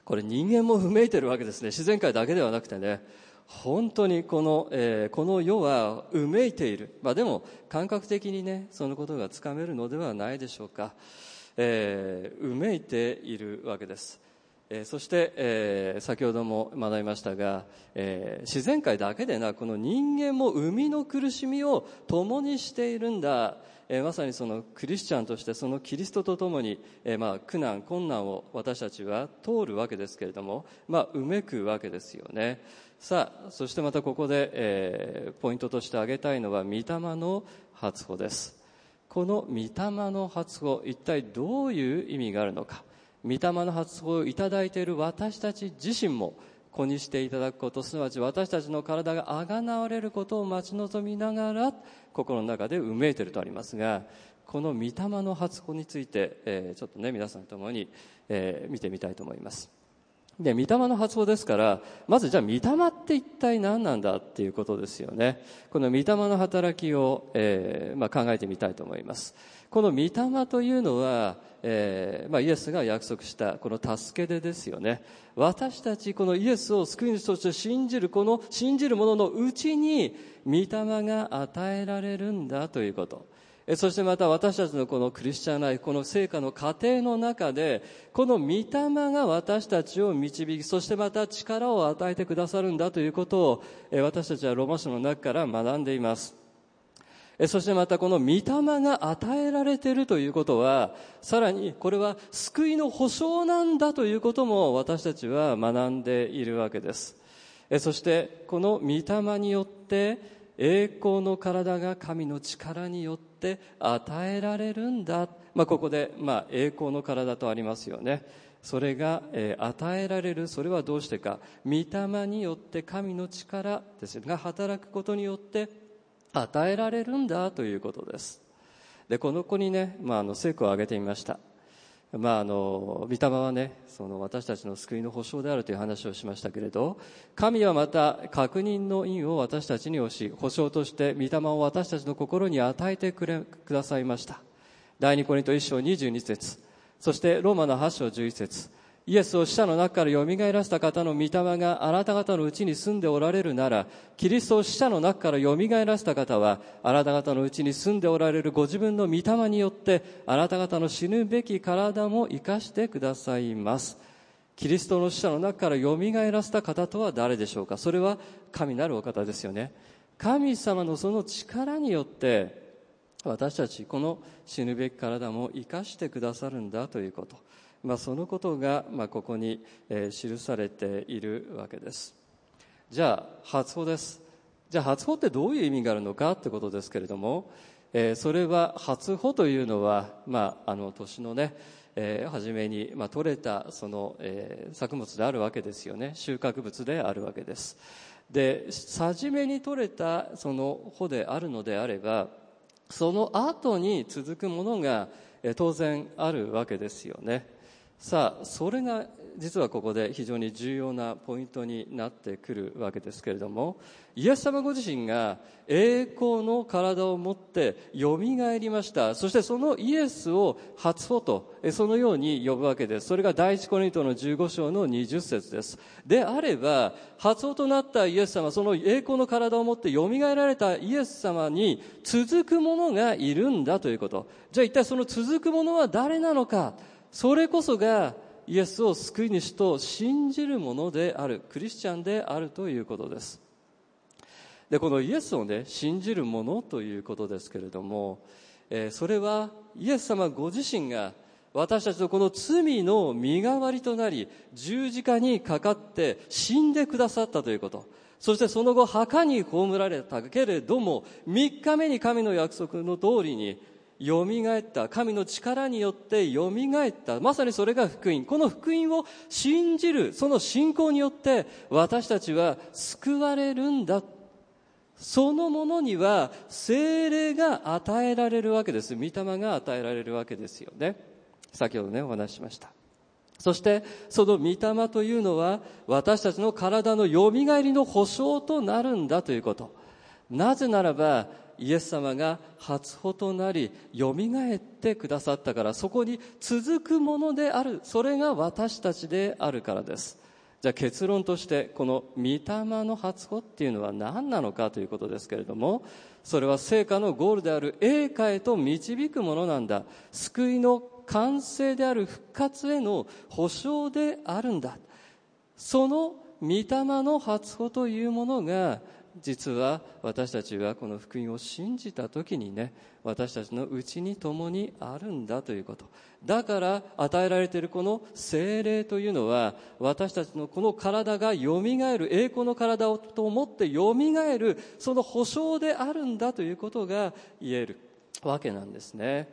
これ人間もうめいてるわけですね。自然界だけではなくてね、本当にこの、えー、この世はうめいている。まあでも感覚的にね、そのことがつかめるのではないでしょうか。えー、うめいているわけです。えー、そして、えー、先ほども学びましたが、えー、自然界だけでなくこの人間も生みの苦しみを共にしているんだ。えー、まさにそのクリスチャンとしてそのキリストと共に、えー、まあ苦難困難を私たちは通るわけですけれども、まあうめくわけですよね。さあ、そしてまたここで、えー、ポイントとして挙げたいのは御霊の発歩です。この御霊の発歩、一体どういう意味があるのか。御霊の発歩をいただいている私たち自身も子にしていただくこと、すなわち私たちの体があがなわれることを待ち望みながら心の中でうめいているとありますが、この御霊の発歩について、えー、ちょっとね皆さんと共に、えー、見てみたいと思います。で、御霊の発歩ですから、まずじゃあ御霊って一体何なんだっていうことですよね。この御霊の働きを、えーまあ、考えてみたいと思います。この御霊というのは、えーまあ、イエスが約束したこの助け出ですよね。私たちこのイエスを救い主として信じる、この信じる者のうちに御霊が与えられるんだということ。そしてまた私たちのこのクリスチャンライフ、この聖歌の過程の中で、この御霊が私たちを導き、そしてまた力を与えてくださるんだということを、私たちはローマ書の中から学んでいます。そしてまたこの御霊が与えられているということは、さらにこれは救いの保証なんだということも私たちは学んでいるわけです。そしてこの御霊によって栄光の体が神の力によって与えられるんだ。まあ、ここで、まあ、栄光の体とありますよね。それが、えー、与えられる。それはどうしてか。御霊によって神の力ですが働くことによって与えられるんだということです。で、この子にね、まあ、あの聖句を挙げてみました。まあ、あの御霊はね、その私たちの救いの保証であるという話をしましたけれど、神はまた確認の印を私たちに押し、保証として御霊を私たちの心に与えてくれくださいました。第二コリントいっ章にじゅうに節、そしてローマのはち章じゅういち節、イエスを死者の中からよみがえらせた方の御霊があなた方のうちに住んでおられるなら、キリストを死者の中からよみがえらせた方はあなた方のうちに住んでおられるご自分の御霊によってあなた方の死ぬべき体も生かしてくださいます。キリストの死者の中からよみがえらせた方とは誰でしょうか。それは神なるお方ですよね。神様のその力によって私たちこの死ぬべき体も生かしてくださるんだということ、まあ、そのことが、まあ、ここに、えー、記されているわけです。じゃあ初歩です。じゃあ初歩ってどういう意味があるのかということですけれども、えー、それは初歩というのは、まあ、あの年のね、えー、初めに、まあ、取れたその、えー、作物であるわけですよね。収穫物であるわけです。で、初めに取れたその穂であるのであれば、その後に続くものが、えー、当然あるわけですよね。さあ、それが実はここで非常に重要なポイントになってくるわけですけれども、イエス様ご自身が栄光の体を持ってよみがえりました。そしてそのイエスを初歩とそのように呼ぶわけです。それが第一コリントのじゅうご章のにじゅっ節です。であれば初歩となったイエス様、その栄光の体を持ってよみがえられたイエス様に続く者がいるんだということ。じゃあ一体その続く者は誰なのか。それこそがイエスを救い主と信じる者である、クリスチャンであるということです。で、このイエスをね、信じる者ということですけれども、えー、それはイエス様ご自身が私たちのこの罪の身代わりとなり、十字架にかかって死んでくださったということ。そしてその後墓に葬られたけれども、三日目に神の約束の通りによみがえった。神の力によってよみがえった。まさにそれが福音。この福音を信じる、その信仰によって私たちは救われるんだ。そのものには聖霊が与えられるわけです。御霊が与えられるわけですよね。先ほどね、お話ししました。そしてその御霊というのは私たちの体のよみがえりの保証となるんだということ。なぜならばイエス様が初歩となりよみがえってくださったから、そこに続くものである、それが私たちであるからです。じゃあ結論として、この御霊の初歩っていうのは何なのかということですけれども、それは聖歌のゴールである栄華へと導くものなんだ。救いの完成である復活への保証であるんだ。その御霊の初歩というものが、実は私たちがこの福音を信じたときにね、私たちのうちに共にあるんだということ。だから与えられているこの聖霊というのは、私たちのこの体がよみがえる、栄光の体をと思ってよみがえる、その保証であるんだということが言えるわけなんですね。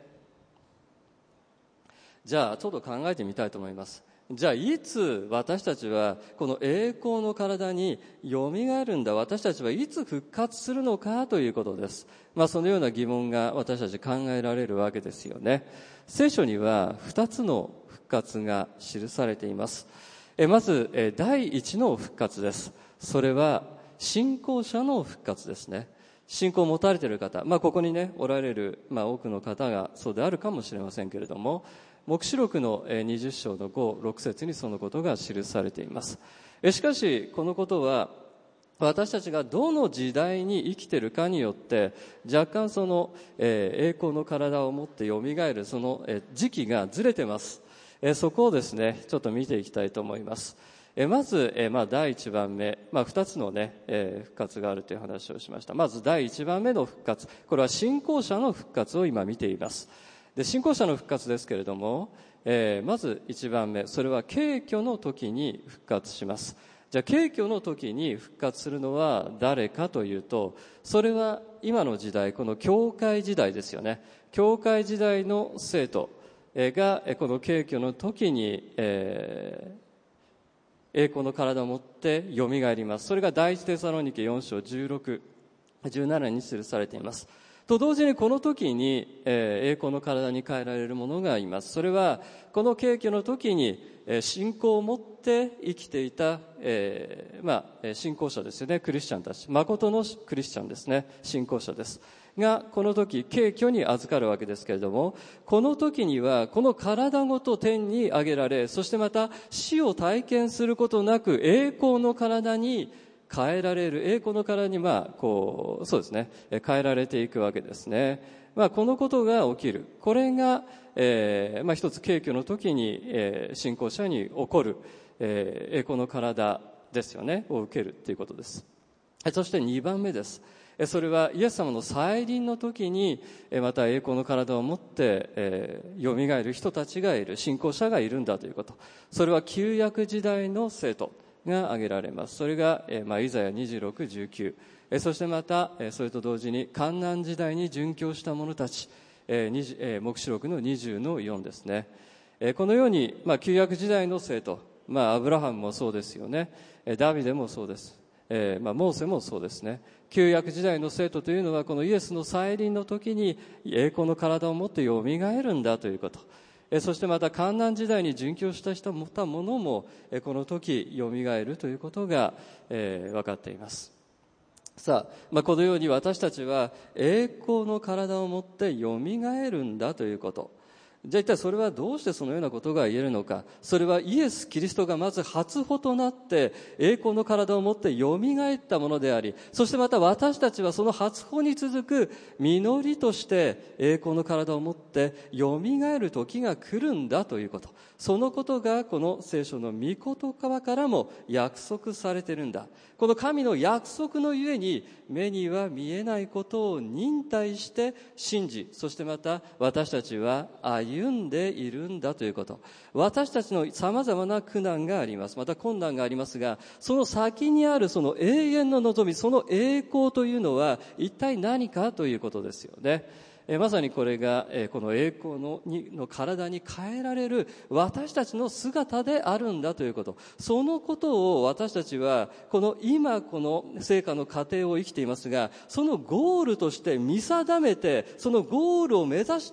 じゃあちょっと考えてみたいと思います。じゃあいつ私たちはこの栄光の体によみがえるんだ、私たちはいつ復活するのかということです。まあそのような疑問が私たち考えられるわけですよね。聖書には二つの復活が記されています。えまずえ第一の復活です。それは信仰者の復活ですね。信仰を持たれている方、まあここにねおられる、まあ、多くの方がそうであるかもしれませんけれども、黙示録のにじゅっ章のご、ろく節にそのことが記されています。しかしこのことは私たちがどの時代に生きているかによって若干その栄光の体を持ってよみがえるその時期がずれています。そこをですねちょっと見ていきたいと思います。まず、まあ、だいいちばんめ、まあ、ふたつのね、えー、復活があるという話をしました。まずだいいちばんめの復活、これは信仰者の復活を今見ています。で信仰者の復活ですけれども、えー、まずいちばんめ、それは景挙の時に復活します。じゃあ景挙の時に復活するのは誰かというと、それは今の時代、この教会時代ですよね。教会時代の生徒がこの景挙の時に、えー栄光の体を持ってよみがえります。それが第一テサロニケよん章じゅうろく、じゅうななに記されています。と同時にこの時に、えー、栄光の体に変えられるものがいます。それはこの景挙の時に、えー、信仰を持って生きていた、えー、まあ信仰者ですよね。クリスチャンたち、誠のクリスチャンですね。信仰者ですが、この時景挙に預かるわけですけれども、この時にはこの体ごと天に上げられ、そしてまた死を体験することなく栄光の体に変えられる、栄光の体にまあこうそうですね変えられていくわけですね。まあこのことが起きる、これが、えー、まあ一つ景挙の時に、えー、信仰者に起こる、えー、栄光の体ですよねを受けるということです。そしてにばんめです。それはイエス様の再臨の時にまた栄光の体を持ってえー、よみがえる人たちがいる、信仰者がいるんだということ。それは旧約時代の生徒が挙げられます。それが、えーまあ、イザヤにじゅうろく、じゅうきゅう、えー、そしてまた、えー、それと同時に患難時代に殉教した者たち、えーにじゅうえー、黙示録のにじゅうのよんですね。えー、このように、まあ、旧約時代の生徒、まあ、アブラハムもそうですよね。えー、ダビデもそうです。えーまあ、モーセもそうですね。旧約時代の生徒というのはこのイエスの再臨の時に栄光の体を持ってよみがえるんだということ。えー、そしてまた患難時代に殉教した人もたものも、えー、この時よみがえるということが、えー、分かっています。さあ、まあ、このように私たちは栄光の体を持ってよみがえるんだということ。じゃあ一体それはどうしてそのようなことが言えるのか。それはイエス・キリストがまず初歩となって栄光の体を持ってよみがえったものであり、そしてまた私たちはその初歩に続く実りとして栄光の体を持ってよみがえる時が来るんだということ。そのことがこの聖書の御言葉からも約束されているんだ。この神の約束のゆえに目には見えないことを忍耐して信じ、そしてまた私たちは歩んでいるんだということ。私たちの様々な苦難があります。また困難がありますが、その先にあるその永遠の望み、その栄光というのは一体何かということですよね。えまさにこれが、えこの栄光 の, にの体に変えられる私たちの姿であるんだということ。そのことを私たちはこの今この聖歌の過程を生きていますが、そのゴールとして見定めて、そのゴールを目指して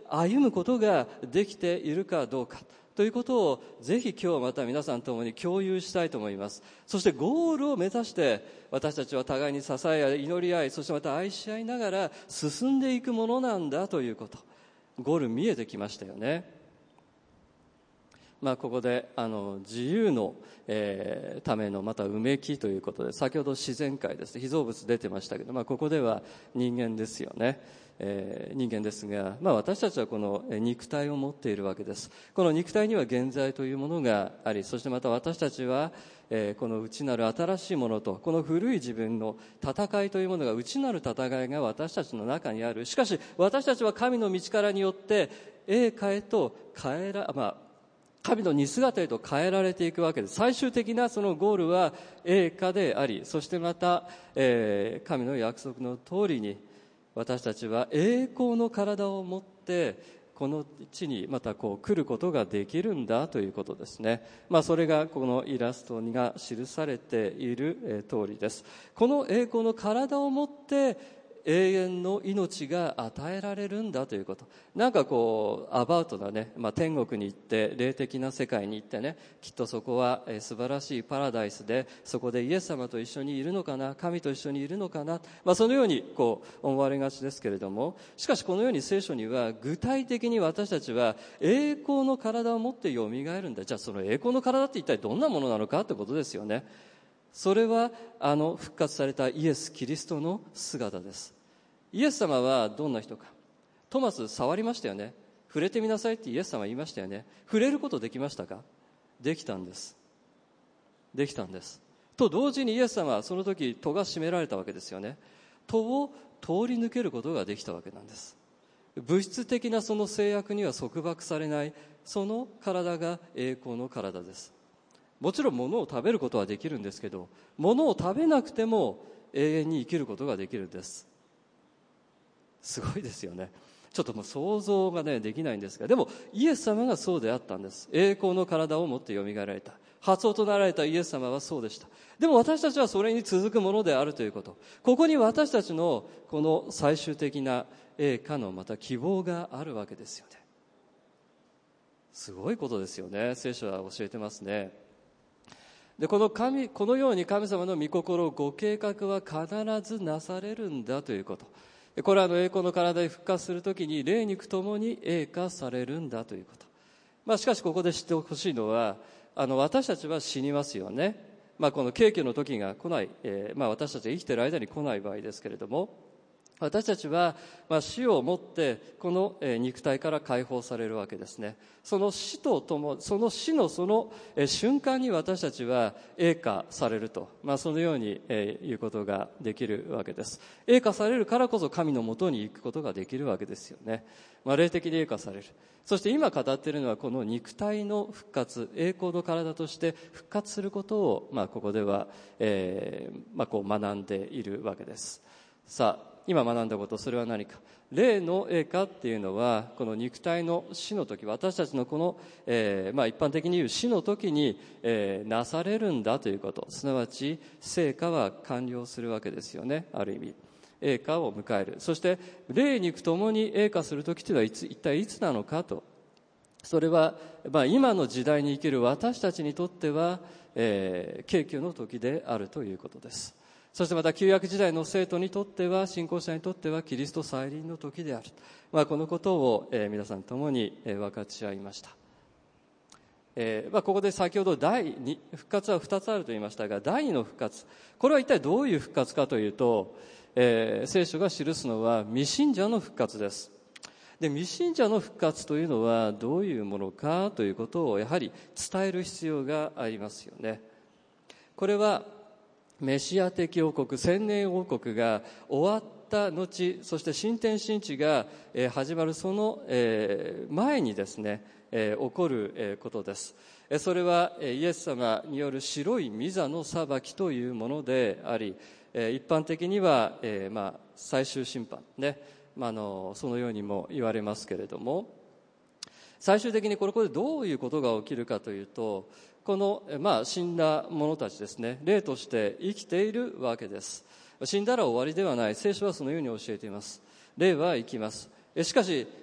歩むことができているかどうかということをぜひ今日また皆さんともに共有したいと思います。そしてゴールを目指して私たちは互いに支え合い、祈り合い、そしてまた愛し合いながら進んでいくものなんだということ、ゴール見えてきましたよね。まあ、ここであの自由の、えー、ためのまたうめきということで、先ほど自然界ですね、被造物出てましたけど、まあ、ここでは人間ですよね。えー、人間ですが、まあ、私たちはこの肉体を持っているわけです。この肉体には現在というものがあり、そしてまた私たちは、えー、この内なる新しいものとこの古い自分の戦いというものが、内なる戦いが私たちの中にある。しかし私たちは神の道からによって栄華へと変えら、まあ神の似姿へと変えられていくわけです。最終的なそのゴールは栄華であり、そしてまた、えー、神の約束の通りに私たちは栄光の体を持ってこの地にまたこう来ることができるんだということですね。まあ、それがこのイラストにが記されている、えー、通りです。この栄光の体を持って永遠の命が与えられるんだということ。なんかこうアバウトなね、まあ、天国に行って霊的な世界に行ってね、きっとそこは素晴らしいパラダイスで、そこでイエス様と一緒にいるのかな、神と一緒にいるのかな、まあ、そのようにこう思われがちですけれども、しかしこのように聖書には具体的に私たちは栄光の体を持ってよみがえるんだ。じゃあその栄光の体って一体どんなものなのかってことですよね。それはあの復活されたイエス・キリストの姿です。イエス様はどんな人か。トマス触りましたよね。触れてみなさいってイエス様は言いましたよね。触れることできましたか？できたんです。できたんです。と同時にイエス様はその時戸が閉められたわけですよね。戸を通り抜けることができたわけなんです。物質的なその制約には束縛されない、その体が栄光の体です。もちろん物を食べることはできるんですけど、物を食べなくても永遠に生きることができるんです。すごいですよね。ちょっともう想像がねできないんですが、でもイエス様がそうであったんです。栄光の体を持ってよみがえられた、初音となられたイエス様はそうでした。でも私たちはそれに続くものであるということ、ここに私たちのこの最終的な栄華のまた希望があるわけですよね。すごいことですよね。聖書は教えてますね。でこの神このように神様の御心、ご計画は必ずなされるんだということ、これはあの栄光の体に復活するときに霊肉ともに栄華されるんだということ。まあ、しかしここで知ってほしいのは、あの私たちは死にますよね。まあ、この景気の時が来ない、えーまあ、私たちが生きている間に来ない場合ですけれども、私たちはまあ死をもってこの肉体から解放されるわけですね。その死とともその死のその瞬間に私たちは栄華されると、まあ、そのように言うことができるわけです。栄華されるからこそ神のもとに行くことができるわけですよね。まあ、霊的に栄華される。そして今語っているのはこの肉体の復活、栄光の体として復活することを、まあ、ここでは、えーまあ、こう学んでいるわけです。さあ今学んだこと、それは何か。霊の栄華っていうのはこの肉体の死の時、私たちのこの、えーまあ、一般的に言う死の時に、えー、なされるんだということ、すなわち成果は完了するわけですよね。ある意味栄華を迎える。そして霊肉ともに栄華する時というのはいつ一体いつなのかと。それは、まあ、今の時代に生きる私たちにとっては、えー、景気の時であるということです。そしてまた旧約時代の生徒にとっては、信仰者にとってはキリスト再臨の時である、まあ、このことを、えー、皆さんともに、えー、分かち合いました。えーまあ、ここで先ほど第二復活はふたつあると言いましたが、第二の復活、これは一体どういう復活かというと、えー、聖書が記すのは未信者の復活です。で未信者の復活というのはどういうものかということをやはり伝える必要がありますよね。これはメシア的王国、千年王国が終わった後、そして新天新地が始まるその前にですね、起こることです。それはイエス様による白い御座の裁きというものであり、一般的には、まあ、最終審判ね、まあ、あのそのようにも言われますけれども、最終的にこれでどういうことが起きるかというと、この、まあ、死んだ者たちですね、霊として生きているわけです。死んだら終わりではない。聖書はそのように教えています。霊は生きます。しかし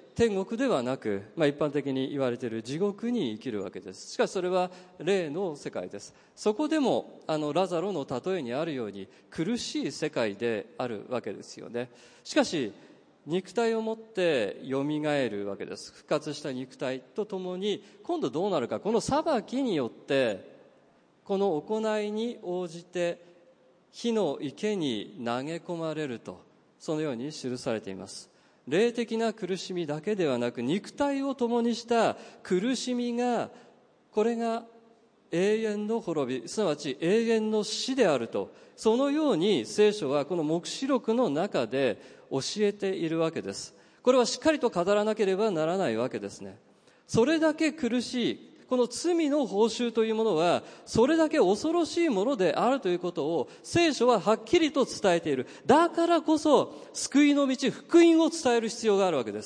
天国ではなく、まあ、一般的に言われている地獄に生きるわけです。しかしそれは霊の世界です。そこでもあのラザロの例えにあるように苦しい世界であるわけですよね。しかし肉体を持ってよみがえるわけです。復活した肉体とともに今度どうなるか、この裁きによってこの行いに応じて火の池に投げ込まれると、そのように記されています。霊的な苦しみだけではなく、肉体を共にした苦しみが、これが永遠の滅び、すなわち永遠の死であると、そのように聖書はこの黙示録の中で教えているわけです。これはしっかりと語らなければならないわけですね。それだけ苦しい、この罪の報酬というものはそれだけ恐ろしいものであるということを聖書ははっきりと伝えている。だからこそ救いの道、福音を伝える必要があるわけです。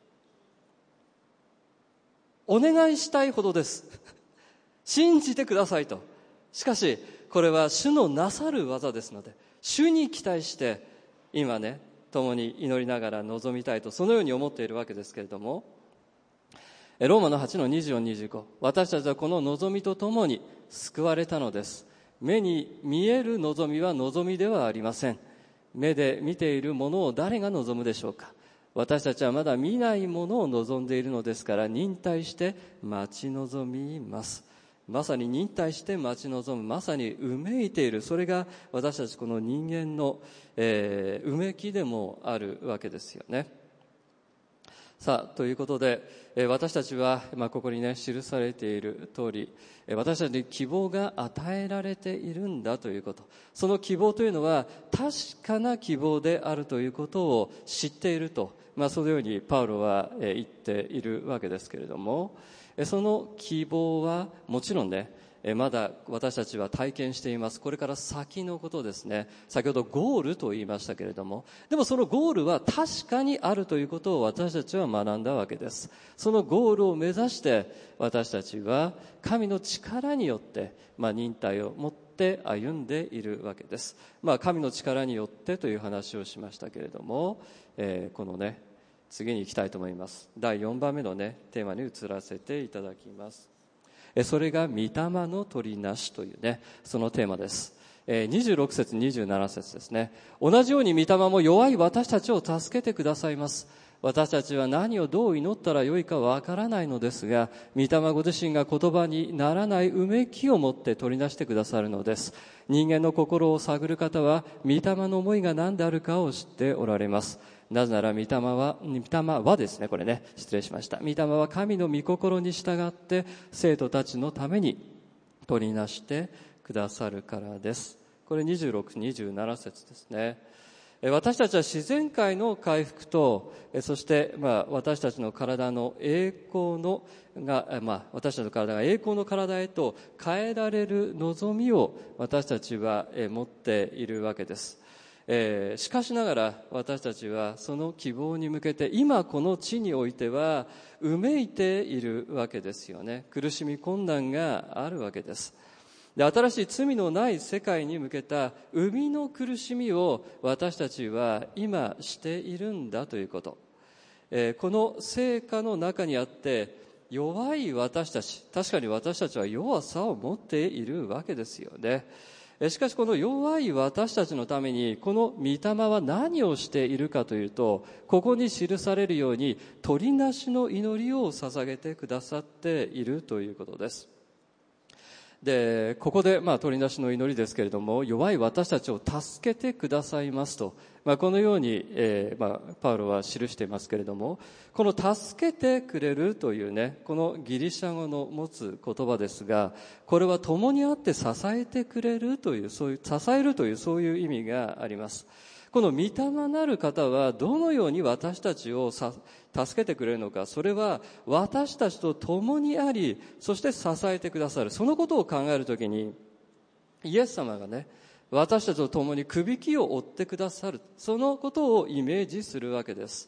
お願いしたいほどです。信じてくださいと。しかしこれは主のなさる技ですので、主に期待して今ね共に祈りながら臨みたいと、そのように思っているわけですけれども、ローマのはちのにじゅうよん、にじゅうご、私たちはこの望みとともに救われたのです。目に見える望みは望みではありません。目で見ているものを誰が望むでしょうか。私たちはまだ見ないものを望んでいるのですから、忍耐して待ち望みます。まさに忍耐して待ち望む、まさにうめいている、それが私たちこの人間の、えー、うめきでもあるわけですよね。さあ、ということで、私たちは、まあ、ここにね記されている通り、私たちに希望が与えられているんだということ、その希望というのは確かな希望であるということを知っていると、まあ、そのようにパウロは言っているわけですけれども、その希望はもちろんね、まだ私たちは体験しています。これから先のことですね。先ほどゴールと言いましたけれども、でもそのゴールは確かにあるということを私たちは学んだわけです。そのゴールを目指して私たちは神の力によって、まあ、忍耐を持って歩んでいるわけです。まあ、神の力によってという話をしましたけれども、えー、このね次に行きたいと思います。だいよんばんめのねテーマに移らせていただきます。それが御霊の取りなしというね、そのテーマです。にじゅうろく節にじゅうなな節ですね。同じように御霊も弱い私たちを助けてくださいます。私たちは何をどう祈ったらよいかわからないのですが、御霊ご自身が言葉にならないうめきを持って取りなしてくださるのです。人間の心を探る方は御霊の思いが何であるかを知っておられます。なぜなら御霊は、御霊はですね、これね、失礼しました。御霊は神の御心に従って生徒たちのために取りなしてくださるからです。これにじゅうろく、にじゅうなな節ですね。私たちは自然界の回復と、そして、まあ、私たちの体の栄光のが、まあ、私たちの体が栄光の体へと変えられる望みを私たちは持っているわけです。えー、しかしながら私たちはその希望に向けて今この地においてはうめいているわけですよね。苦しみ困難があるわけです。で、新しい罪のない世界に向けた生みの苦しみを私たちは今しているんだということ、えー、この成果の中にあって弱い私たち、確かに私たちは弱さを持っているわけですよね。しかしこの弱い私たちのためにこの御霊は何をしているかというと、ここに記されるように取りなしの祈りを捧げてくださっているということです。で、ここでまあ取りなしの祈りですけれども、弱い私たちを助けてくださいますと、まあ、このように、えーまあ、パウロは記していますけれども、この助けてくれるというね、このギリシャ語の持つ言葉ですが、これは共にあって支えてくれるという、そういう支えるというそういう意味があります。この御霊なる方はどのように私たちを助けてくれるのか、それは私たちと共にあり、そして支えてくださる。そのことを考えるときに、イエス様がね、私たちと共にくびきを追ってくださる、そのことをイメージするわけです。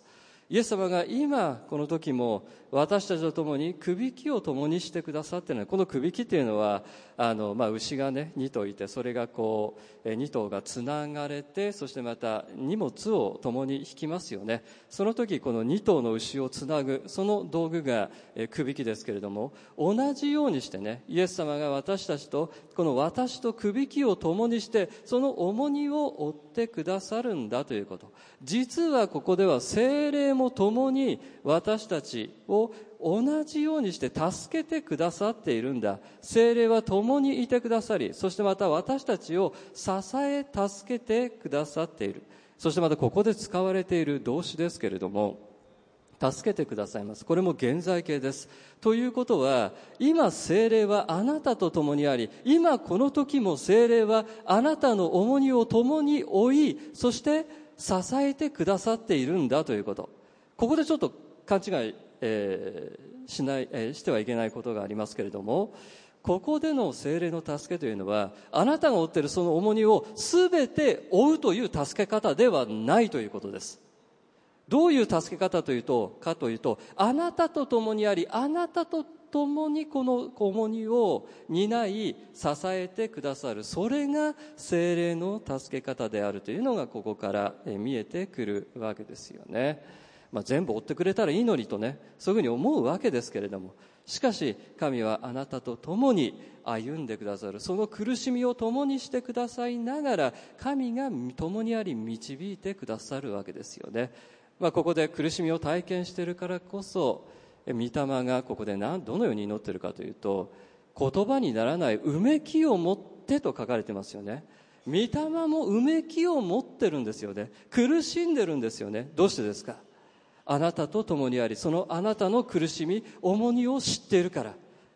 イエス様が今この時も私たちと共にくびきを共にしてくださっているのは、このくびきというのはあの、まあ、牛がねに頭いて、それがこうに頭がつながれて、そしてまた荷物を共に引きますよね。その時このに頭の牛をつなぐその道具がくびきですけれども、同じようにしてね、イエス様が私たちとこの私とくびきを共にしてその重荷を負ってくださるんだということ。実はここでは聖霊も共に私たちを同じようにして助けてくださっているんだ。聖霊は共にいてくださり、そしてまた私たちを支え助けてくださっている。そしてまたここで使われている動詞ですけれども、助けてくださいます。これも現在形です。ということは、今聖霊はあなたと共にあり、今この時も聖霊はあなたの重荷を共に負い、そして支えてくださっているんだということ。ここでちょっと勘違い、えー、しない、えー、してはいけないことがありますけれども、ここでの聖霊の助けというのは、あなたが負っているその重荷を全て負うという助け方ではないということです。どういう助け方というとかというと、あなたと共にあり、あなたと共にこの重荷を担い支えてくださる、それが聖霊の助け方であるというのがここから見えてくるわけですよね。まあ、全部追ってくれたらいいのにとね、そういうふうに思うわけですけれども、しかし神はあなたと共に歩んでくださる、その苦しみを共にしてくださいながら、神が共にあり導いてくださるわけですよね。まあ、ここで苦しみを体験しているからこそ、御霊がここで何どのように祈っているかというと、言葉にならないうめきを持ってと書かれてますよね。御霊もうめきを持ってるんですよね。苦しんでるんですよね。どうしてですか？あなたと共にあり、そのあなたの苦しみ、重荷を知っているから。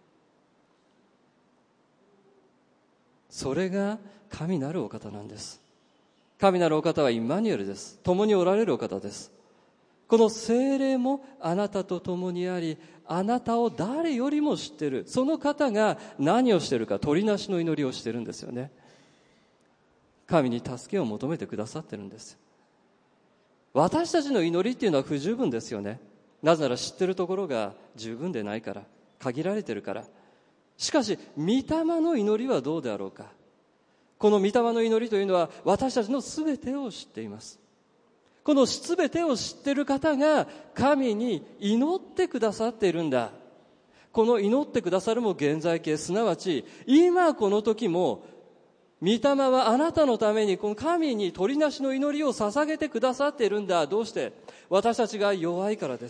それが神なるお方なんです。神なるお方はインマニュエルです。共におられるお方です。この聖霊もあなたと共にあり、あなたを誰よりも知っている。その方が何をしているか、取りなしの祈りをしているんですよね。神に助けを求めてくださっているんです。私たちの祈りっていうのは不十分ですよね。なぜなら知っているところが十分でないから、限られているから。しかし御霊の祈りはどうであろうか。この御霊の祈りというのは私たちのすべてを知っています。このすべてを知っている方が神に祈ってくださっているんだ。この祈ってくださるも現在形、すなわち今この時も御霊はあなたのためにこの神に取りなしの祈りを捧げてくださっているんだ。どうして？私たちが弱いからです。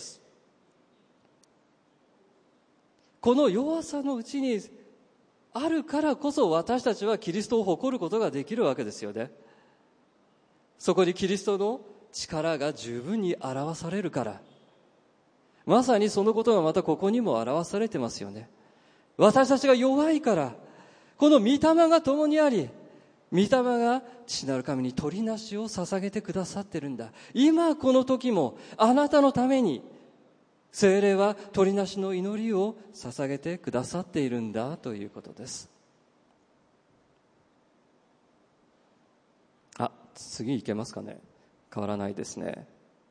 この弱さのうちにあるからこそ私たちはキリストを誇ることができるわけですよね。そこにキリストの力が十分に表されるから。まさにそのことがまたここにも表されてますよね。私たちが弱いからこの御霊が共にあり、御霊が父なる神に取りなしを捧げてくださってるんだ。今この時もあなたのために聖霊は取りなしの祈りを捧げてくださっているんだということです。あ、次いけますかね。変わらないですね。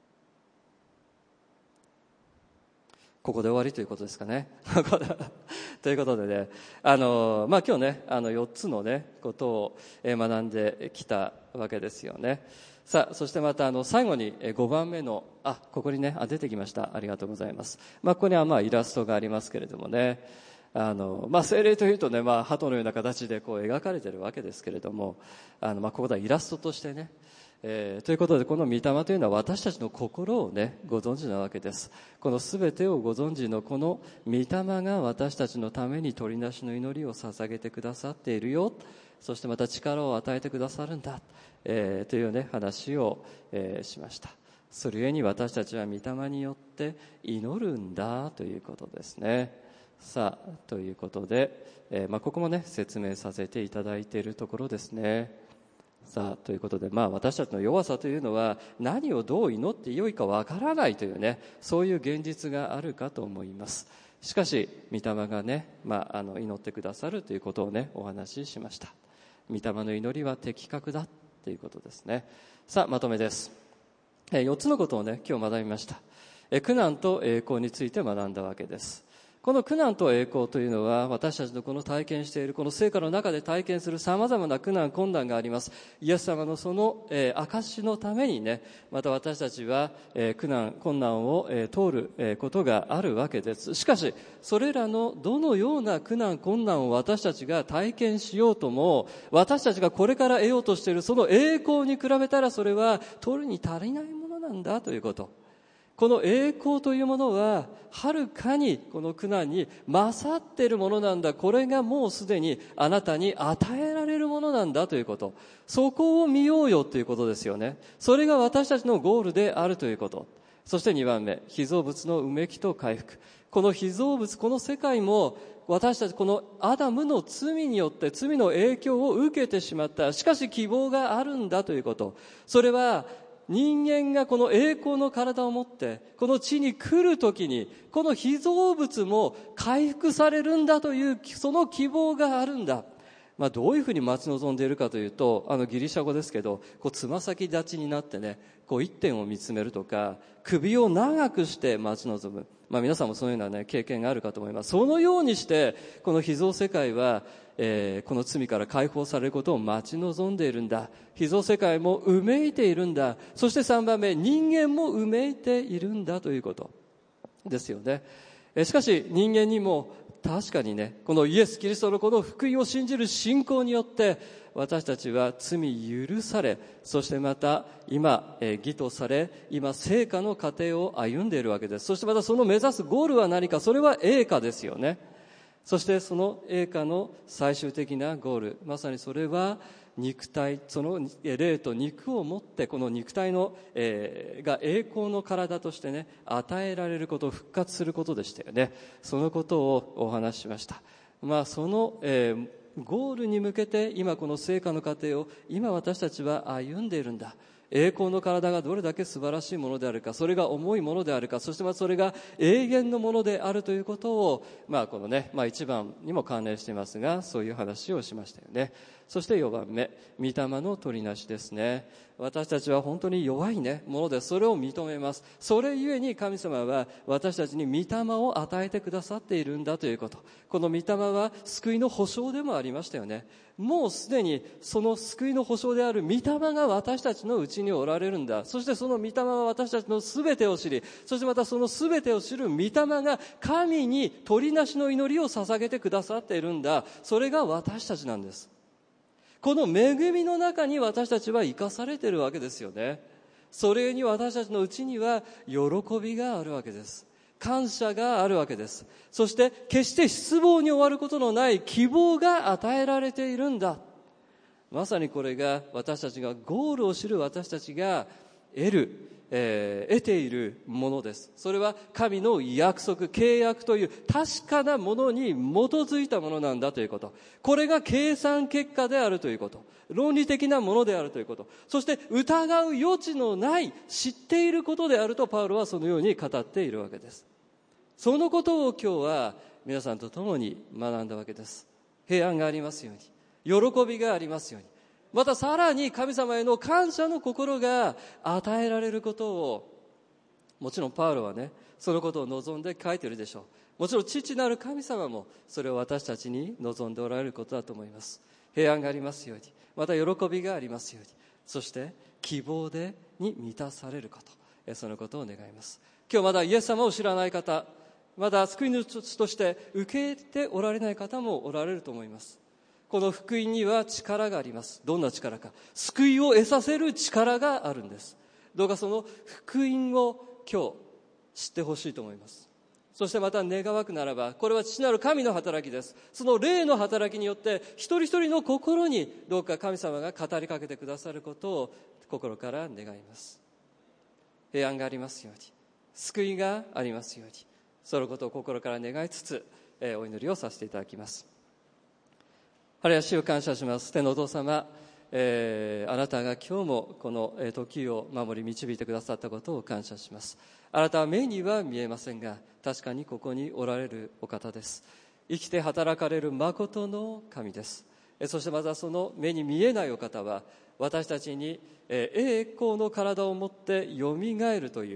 ここで終わりということですかね。ということでね、あのまあ今日ね、あのよっつのねことを学んできたわけですよね。さあ、そしてまたあの最後にごばんめのあここにねあ出てきました。ありがとうございます。まあここにはまあイラストがありますけれどもね、あのまあ聖霊というとね、まあ鳩のような形でこう描かれているわけですけれども、あのまあここではイラストとしてね。えー、ということでこの御霊というのは私たちの心をねご存知なわけです。このすべてをご存知のこの御霊が私たちのために取りなしの祈りを捧げてくださっているよ、そしてまた力を与えてくださるんだ、えー、というね話を、えー、しました。それゆえに私たちは御霊によって祈るんだということですね。さあということで、えーまあ、ここもね説明させていただいているところですね。さあということで、まあ、私たちの弱さというのは何をどう祈ってよいかわからないというね、そういう現実があるかと思います。しかし御霊がね、まあ、あの祈ってくださるということをねお話ししました。御霊の祈りは的確だということですね。さあまとめです。えー、よっつのことをね今日学びました。 苦難と栄光について学んだわけです。この苦難と栄光というのは、私たちのこの体験しているこの聖歌の中で体験する様々な苦難困難があります。イエス様のその、えー、証のためにね、また私たちは、えー、苦難困難を、えー、通る、えー、ことがあるわけです。しかしそれらのどのような苦難困難を私たちが体験しようとも、私たちがこれから得ようとしているその栄光に比べたら、それは取るに足りないものなんだということ。この栄光というものははるかにこの苦難に勝っているものなんだ。これがもうすでにあなたに与えられるものなんだということ。そこを見ようよということですよね。それが私たちのゴールであるということ。そしてにばんめ、被造物のうめきと回復。この被造物、この世界も私たちこのアダムの罪によって罪の影響を受けてしまった。しかし希望があるんだということ。それは人間がこの栄光の体を持ってこの地に来るときに、この被造物も回復されるんだというその希望があるんだ。まあ、どういうふうに待ち望んでいるかというと、あのギリシャ語ですけど、こうつま先立ちになってね、こう一点を見つめるとか、首を長くして待ち望む。まあ、皆さんもそういうようなね経験があるかと思います。そのようにしてこの被造世界は、えー、この罪から解放されることを待ち望んでいるんだ。被造世界もうめいているんだ。そしてさんばんめ、人間もうめいているんだということですよね。えー、しかし人間にも確かにね、このイエス・キリストのこの福音を信じる信仰によって私たちは罪許され、そしてまた今、えー、義とされ、今聖歌の過程を歩んでいるわけです。そしてまたその目指すゴールは何か、それは栄歌ですよね。そしてその栄歌の最終的なゴール、まさにそれは肉体、その霊と肉を持ってこの肉体の、えー、が栄光の体としてね与えられること、復活することでしたよね。そのことをお話ししました。まあその、えー、ゴールに向けて今この聖歌の過程を今私たちは歩んでいるんだ。栄光の体がどれだけ素晴らしいものであるか、それが重いものであるか、そしてまたそれが永遠のものであるということを、まあこのね、まあ一番にも関連していますが、そういう話をしましたよね。そしてよんばんめ、御霊の取りなしですね。私たちは本当に弱いねもので、それを認めます。それゆえに神様は私たちに御霊を与えてくださっているんだということ。この御霊は救いの保証でもありましたよね。もうすでにその救いの保証である御霊が私たちのうちにおられるんだ。そしてその御霊は私たちのすべてを知り、そしてまたそのすべてを知る御霊が神に取りなしの祈りを捧げてくださっているんだ。それが私たちなんです。この恵みの中に私たちは生かされているわけですよね。それに私たちのうちには喜びがあるわけです。感謝があるわけです。そして決して失望に終わることのない希望が与えられているんだ。まさにこれが私たちがゴールを知る私たちが得る、えー、得ているものです。それは神の約束、契約という確かなものに基づいたものなんだということ。これが計算結果であるということ。論理的なものであるということ。そして疑う余地のない知っていることであるとパウロはそのように語っているわけです。そのことを今日は皆さんと共に学んだわけです。平安がありますように、喜びがありますように、またさらに神様への感謝の心が与えられることを、もちろんパウロはねそのことを望んで書いているでしょう。もちろん父なる神様もそれを私たちに望んでおられることだと思います。平安がありますように、また喜びがありますように、そして希望でに満たされること、そのことを願います。今日まだイエス様を知らない方、まだ救い主として受けておられない方もおられると思います。この福音には力があります。どんな力か、救いを得させる力があるんです。どうかその福音を今日知ってほしいと思います。そしてまた願わくならば、これは父なる神の働きです。その霊の働きによって一人一人の心にどうか神様が語りかけてくださることを心から願います。平安がありますように、救いがありますように、そのことを心から願いつつ、えー、お祈りをさせていただきます。ハレルヤ、主を感謝します。天のお父様、えー、あなたが今日もこの時を守り導いてくださったことを感謝します。あなたは目には見えませんが、確かにここにおられるお方です。生きて働かれる誠の神です。そしてまたその目に見えないお方は私たちに栄光の体を持ってよみがえるという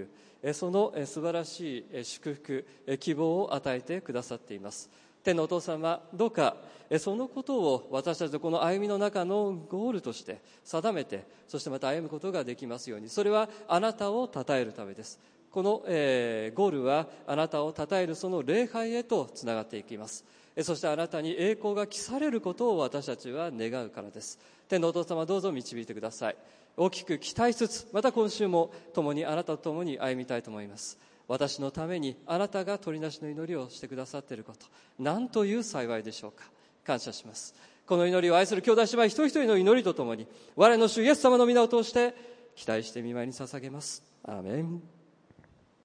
その素晴らしい祝福、希望を与えてくださっています。天のお父様、どうかそのことを私たちのこの歩みの中のゴールとして定めて、そしてまた歩むことができますように。それはあなたを称えるためです。この、えー、ゴールはあなたを称えるその礼拝へとつながっていきます。そしてあなたに栄光が来されることを私たちは願うからです。天のお父様、どうぞ導いてください。大きく期待しつつ、また今週も共にあなたと共に歩みたいと思います。私のためにあなたが取りなしの祈りをしてくださっていること、なんという幸いでしょうか。感謝します。この祈りを愛する兄弟姉妹一人一人の祈りとともに、我の主イエス様の皆を通して期待して御前に捧げます。アーメン。